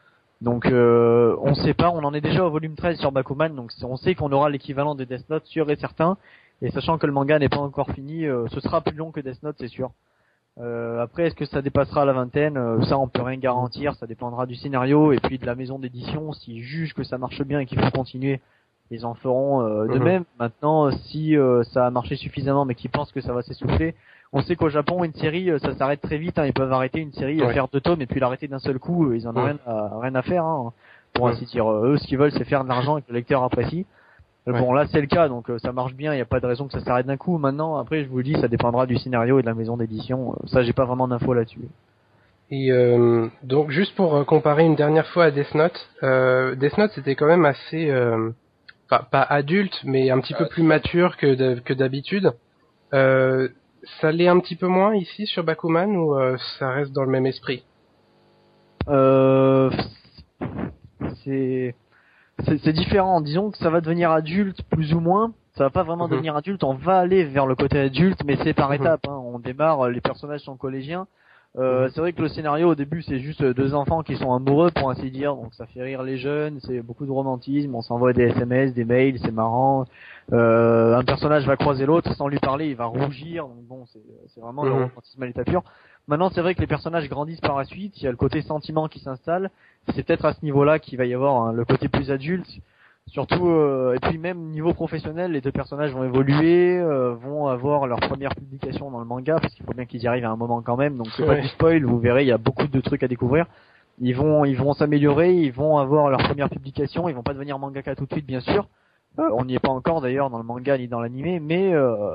Donc euh, on sait pas, on en est déjà au volume treize sur Bakuman, donc on sait qu'on aura l'équivalent de Death Note sûr et certain. Et sachant que le manga n'est pas encore fini, euh, ce sera plus long que Death Note, c'est sûr. Euh, après, est-ce que ça dépassera la vingtaine? euh, Ça, on peut rien garantir. Ça dépendra du scénario et puis de la maison d'édition. S'ils jugent que ça marche bien et qu'il faut continuer, ils en feront euh, de mmh. même. Maintenant, si euh, ça a marché suffisamment, mais qu'ils pensent que ça va s'essouffler, on sait qu'au Japon, une série, ça s'arrête très vite. Hein. Ils peuvent arrêter une série, ouais. faire deux tomes et puis l'arrêter d'un seul coup. Ils en ont ouais. rien, à, rien à faire. Hein, pour ouais. ainsi dire, eux, ce qu'ils veulent, c'est faire de l'argent et que le lecteur apprécie. Ouais. Bon, là, c'est le cas, donc euh, ça marche bien. Il n'y a pas de raison que ça s'arrête d'un coup. Maintenant, après, je vous le dis, ça dépendra du scénario et de la maison d'édition. Ça, j'ai pas vraiment d'infos là-dessus. Et euh, donc, juste pour euh, comparer une dernière fois à Death Note, euh, Death Note, c'était quand même assez, euh, pas, pas adulte, mais un petit euh, peu plus mature que, de, que d'habitude. Euh, ça l'est un petit peu moins ici sur Bakuman ou euh, ça reste dans le même esprit? Euh, c'est C'est, c'est différent, disons que ça va devenir adulte plus ou moins, ça va pas vraiment mmh. devenir adulte, on va aller vers le côté adulte, mais c'est par mmh. étapes, hein. On démarre, les personnages sont collégiens, euh, mmh. c'est vrai que le scénario au début c'est juste deux enfants qui sont amoureux pour ainsi dire, donc ça fait rire les jeunes, c'est beaucoup de romantisme, on s'envoie des S M S, des mails, c'est marrant, euh, un personnage va croiser l'autre sans lui parler, il va rougir, donc bon c'est, c'est vraiment mmh. le romantisme à l'état pur. Maintenant, c'est vrai que les personnages grandissent par la suite, il y a le côté sentiment qui s'installe, c'est peut-être à ce niveau-là qu'il va y avoir hein, le côté plus adulte, surtout, euh, et puis même niveau professionnel, les deux personnages vont évoluer, euh, vont avoir leur première publication dans le manga, parce qu'il faut bien qu'ils y arrivent à un moment quand même, donc c'est ouais. pas du spoil, vous verrez, il y a beaucoup de trucs à découvrir. Ils vont, ils vont s'améliorer, ils vont avoir leur première publication, ils vont pas devenir mangaka tout de suite, bien sûr, euh, on n'y est pas encore d'ailleurs dans le manga ni dans l'anime, mais... Euh,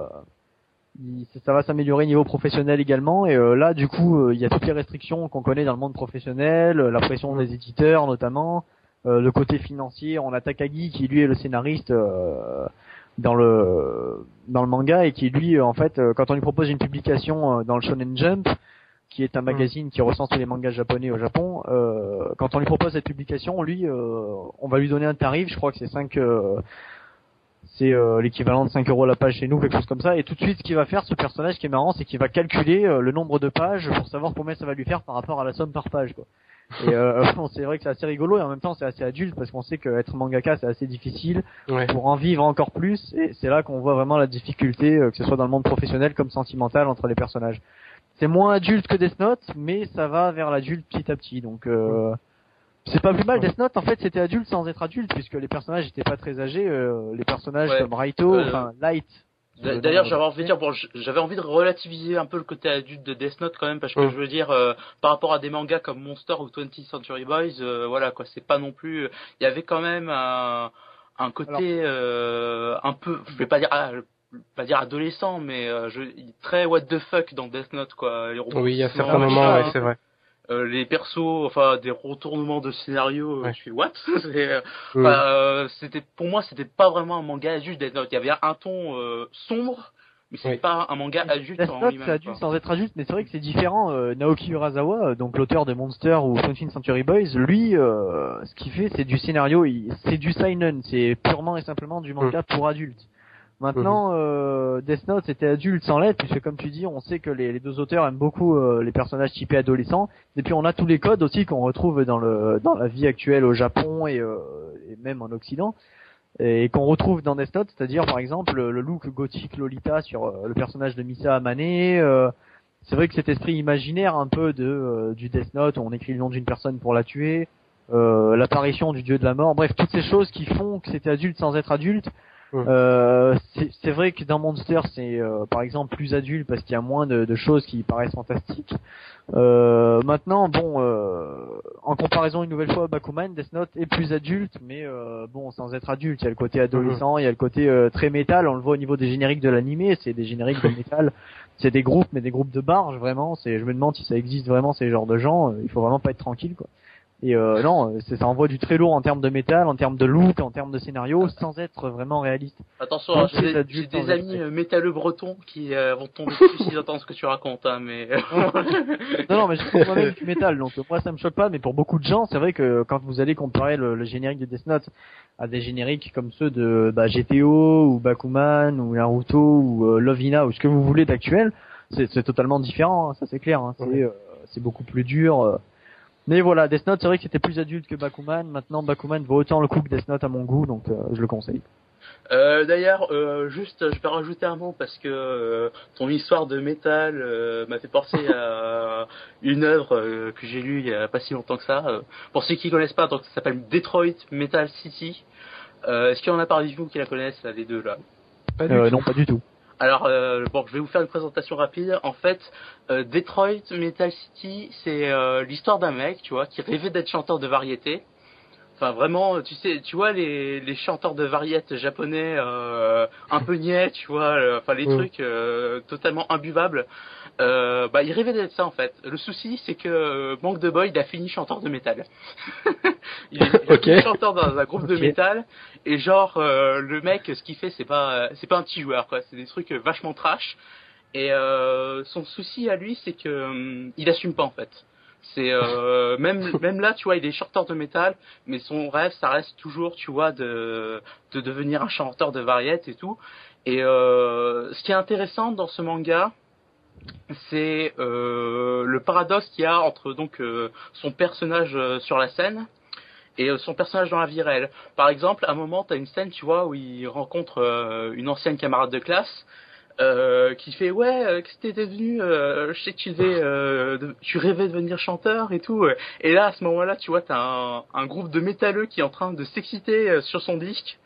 ça va s'améliorer niveau professionnel également et euh, là du coup euh, il y a toutes les restrictions qu'on connaît dans le monde professionnel, la pression des éditeurs notamment, euh, le côté financier. On a Takagi qui lui est le scénariste euh, dans le dans le manga et qui lui en fait euh, quand on lui propose une publication euh, dans le Shonen Jump qui est un magazine qui recense tous les mangas japonais au Japon, euh, quand on lui propose cette publication, lui euh, on va lui donner un tarif, je crois que c'est cinq euh, c'est euh, l'équivalent de cinq euros la page chez nous, quelque chose comme ça, et tout de suite ce qu'il va faire, ce personnage qui est marrant, c'est qu'il va calculer euh, le nombre de pages pour savoir combien ça va lui faire par rapport à la somme par page, quoi. Et euh, c'est vrai que c'est assez rigolo et en même temps c'est assez adulte parce qu'on sait qu'être mangaka c'est assez difficile, ouais. pour en vivre encore plus, et c'est là qu'on voit vraiment la difficulté, euh, que ce soit dans le monde professionnel comme sentimental entre les personnages. C'est moins adulte que Death Note, mais ça va vers l'adulte petit à petit, donc euh, c'est pas plus mal. Death Note en fait c'était adulte sans être adulte puisque les personnages étaient pas très âgés, euh, les personnages ouais. comme Raito, euh, enfin Light. D'ailleurs, j'avais envie de dire, bon, j'avais envie de relativiser un peu le côté adulte de Death Note quand même, parce que mmh. je veux dire, euh, par rapport à des mangas comme Monster ou twentieth Century Boys, euh, voilà quoi, c'est pas non plus. Il y avait quand même un, un côté Alors... euh, un peu, je vais pas dire, ah, pas dire adolescent, mais euh, je, très what the fuck dans Death Note quoi. Les oui, il y a certains moments, ouais, c'est vrai. Euh, les persos, enfin des retournements de scénario, ouais. je suis what c'est, euh, mmh. euh, c'était pour moi c'était pas vraiment un manga adulte. Il y avait un ton euh, sombre, mais c'est oui. pas un manga adulte en lui-même. C'est adulte sans être adulte, mais c'est vrai que c'est différent. Euh, Naoki Urasawa, donc l'auteur de Monster ou twentieth Century Boys, lui, euh, ce qu'il fait, c'est du scénario, il, c'est du seinen, c'est purement et simplement du manga mmh. pour adultes. Maintenant, euh, Death Note c'était adulte sans l'être, puisque comme tu dis, on sait que les, les deux auteurs aiment beaucoup euh, les personnages typés adolescents. Et puis on a tous les codes aussi qu'on retrouve dans le dans la vie actuelle au Japon et, euh, et même en Occident, et qu'on retrouve dans Death Note, c'est-à-dire par exemple le, le look gothique Lolita sur euh, le personnage de Misa Amane. Euh, c'est vrai que cet esprit imaginaire un peu de euh, du Death Note où on écrit le nom d'une personne pour la tuer, euh, l'apparition du dieu de la mort, bref toutes ces choses qui font que c'était adulte sans être adulte. Mmh. Euh, c'est, c'est vrai que dans Monster c'est euh, par exemple plus adulte parce qu'il y a moins de, de choses qui paraissent fantastiques. Euh, maintenant bon euh, en comparaison une nouvelle fois Bakuman, Death Note est plus adulte mais euh, bon sans être adulte, il y a le côté adolescent, mmh. il y a le côté euh, très métal, on le voit au niveau des génériques de l'animé, c'est des génériques de métal, c'est des groupes mais des groupes de barges vraiment, c'est je me demande si ça existe vraiment ces genres de gens, il faut vraiment pas être tranquille quoi. Et euh, non, c'est, ça envoie du très lourd en termes de métal, en termes de look, en termes de scénario, sans être vraiment réaliste. Attention, hein, j'ai, des, j'ai des amis euh, métalleux bretons qui euh, vont tomber dessus s'ils entendent ce que tu racontes, hein, mais... non, non, mais je trouve moi-même du métal, donc moi ça me choque pas, mais pour beaucoup de gens, c'est vrai que quand vous allez comparer le, le générique de Death Note à des génériques comme ceux de bah, G T O, ou Bakuman, ou Naruto, ou euh, Love Hina, ou ce que vous voulez d'actuel, c'est, c'est totalement différent, hein, ça c'est clair, hein, c'est, euh, c'est beaucoup plus dur... Euh, Mais voilà, Death Note, c'est vrai que c'était plus adulte que Bakuman. Maintenant, Bakuman vaut autant le coup que Death Note à mon goût, donc euh, je le conseille. Euh, d'ailleurs, euh, juste, je vais rajouter un mot parce que euh, ton histoire de métal euh, m'a fait penser à une œuvre euh, que j'ai lue il y a pas si longtemps que ça. Euh, pour ceux qui connaissent pas, donc ça s'appelle Detroit Metal City. Euh, est-ce qu'il y en a parmi vous qui la connaissent, là, les deux là? Pas du euh, tout. Non, pas du tout. Alors, euh, bon, je vais vous faire une présentation rapide. En fait, euh, Detroit Metal City, c'est euh, l'histoire d'un mec, tu vois, qui rêvait d'être chanteur de variété. Enfin, vraiment, tu sais, tu vois les, les chanteurs de variété japonais euh, un peu niais, tu vois, euh, enfin les mmh. trucs euh, totalement imbuvables. Euh, bah, il rêvait d'être ça en fait. Le souci, c'est que euh, manque de bol, il a fini chanteur de métal. il est, il okay. est chanteur dans un groupe okay. de métal et genre euh, le mec, ce qu'il fait, c'est pas, c'est pas un petit joueur quoi. C'est des trucs vachement trash. Et euh, son souci à lui, c'est que euh, il assume pas en fait. C'est euh, même même là, tu vois, il est chanteur de métal, mais son rêve, ça reste toujours, tu vois, de de devenir un chanteur de variété et tout. Et euh, ce qui est intéressant dans ce manga, c'est euh, le paradoxe qu'il y a entre donc euh, son personnage euh, sur la scène et euh, son personnage dans la vie réelle. Par exemple, à un moment, t'as une scène, tu vois, où il rencontre euh, une ancienne camarade de classe. Euh, qui fait ouais euh, qu'est-ce que t'étais devenu euh, je sais que tu devais euh, de, tu rêvais de devenir chanteur et tout et là à ce moment-là tu vois t'as un, un groupe de métalleux qui est en train de s'exciter euh, sur son disque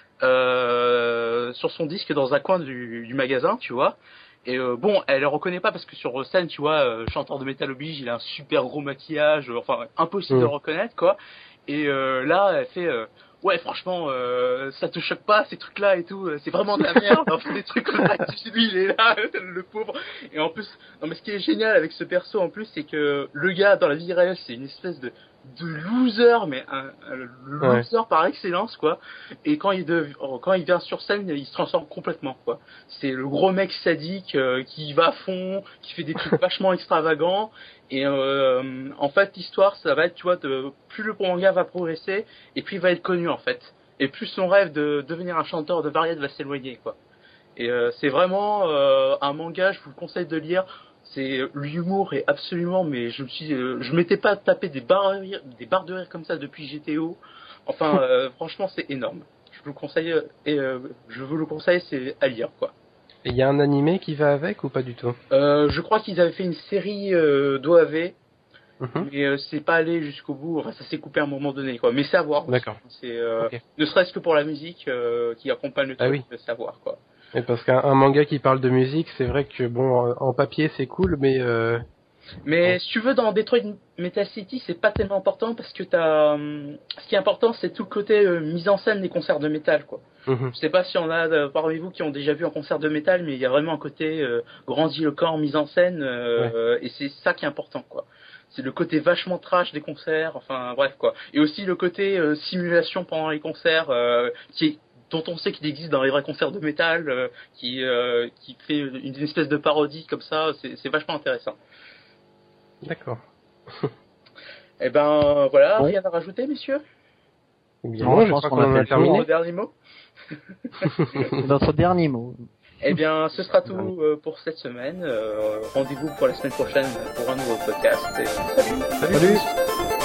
euh, sur son disque dans un coin du, du magasin tu vois et euh, bon elle le reconnaît pas parce que sur scène tu vois euh, chanteur de métal oblige il a un super gros maquillage euh, enfin impossible mmh. de le reconnaître quoi et euh, là elle fait euh, ouais franchement euh, ça te choque pas ces trucs là et tout c'est vraiment de la merde enfin, des trucs comme ça lui il est là le pauvre et en plus non mais ce qui est génial avec ce perso en plus c'est que le gars dans la vie réelle c'est une espèce de de loser mais un, un loser ouais. par excellence quoi et quand il dev, quand il vient sur scène il se transforme complètement quoi c'est le gros mec sadique euh, qui va à fond qui fait des trucs vachement extravagants et euh, en fait l'histoire ça va être tu vois de, plus le manga va progresser et plus il va être connu en fait et plus son rêve de devenir un chanteur de variété va s'éloigner quoi et euh, c'est vraiment euh, un manga je vous le conseille de lire. C'est l'humour est absolument mais je me suis euh, je m'étais pas tapé des barres des barres de rire comme ça depuis G T O. Enfin euh, franchement c'est énorme. Je vous le conseille et euh, je vous le conseille c'est à lire quoi. Et il y a un animé qui va avec ou pas du tout? Euh je crois qu'ils avaient fait une série euh, d'O A V. Mm-hmm. Mais euh, c'est pas allé jusqu'au bout, enfin ça s'est coupé à un moment donné quoi. Mais c'est à voir. D'accord. C'est euh, okay. ne serait-ce que pour la musique euh, qui accompagne le truc, ah oui. de savoir quoi. Et parce qu'un un manga qui parle de musique, c'est vrai que bon, en papier c'est cool, mais. Euh... Mais bon. si tu veux, dans Detroit Metal City, c'est pas tellement important parce que t'as. Hum, ce qui est important, c'est tout le côté euh, mise en scène des concerts de métal, quoi. Mm-hmm. Je sais pas si on a euh, parmi vous qui ont déjà vu un concert de métal, mais il y a vraiment un côté euh, grandiloquent, mise en scène, euh, ouais. euh, et c'est ça qui est important, quoi. C'est le côté vachement trash des concerts, enfin bref, quoi. Et aussi le côté euh, simulation pendant les concerts, euh, qui est dont on sait qu'il existe dans les vrais concerts de métal, euh, qui euh, qui fait une, une espèce de parodie comme ça, c'est, c'est vachement intéressant. D'accord. Eh ben voilà, ouais. Rien à rajouter, messieurs? Eh bien, non, je pense qu'on, qu'on a terminé. Notre dernier mot. Notre dernier mot. Eh bien, ce sera tout euh, pour cette semaine. Euh, rendez-vous pour la semaine prochaine pour un nouveau podcast. Et salut. Salut. salut.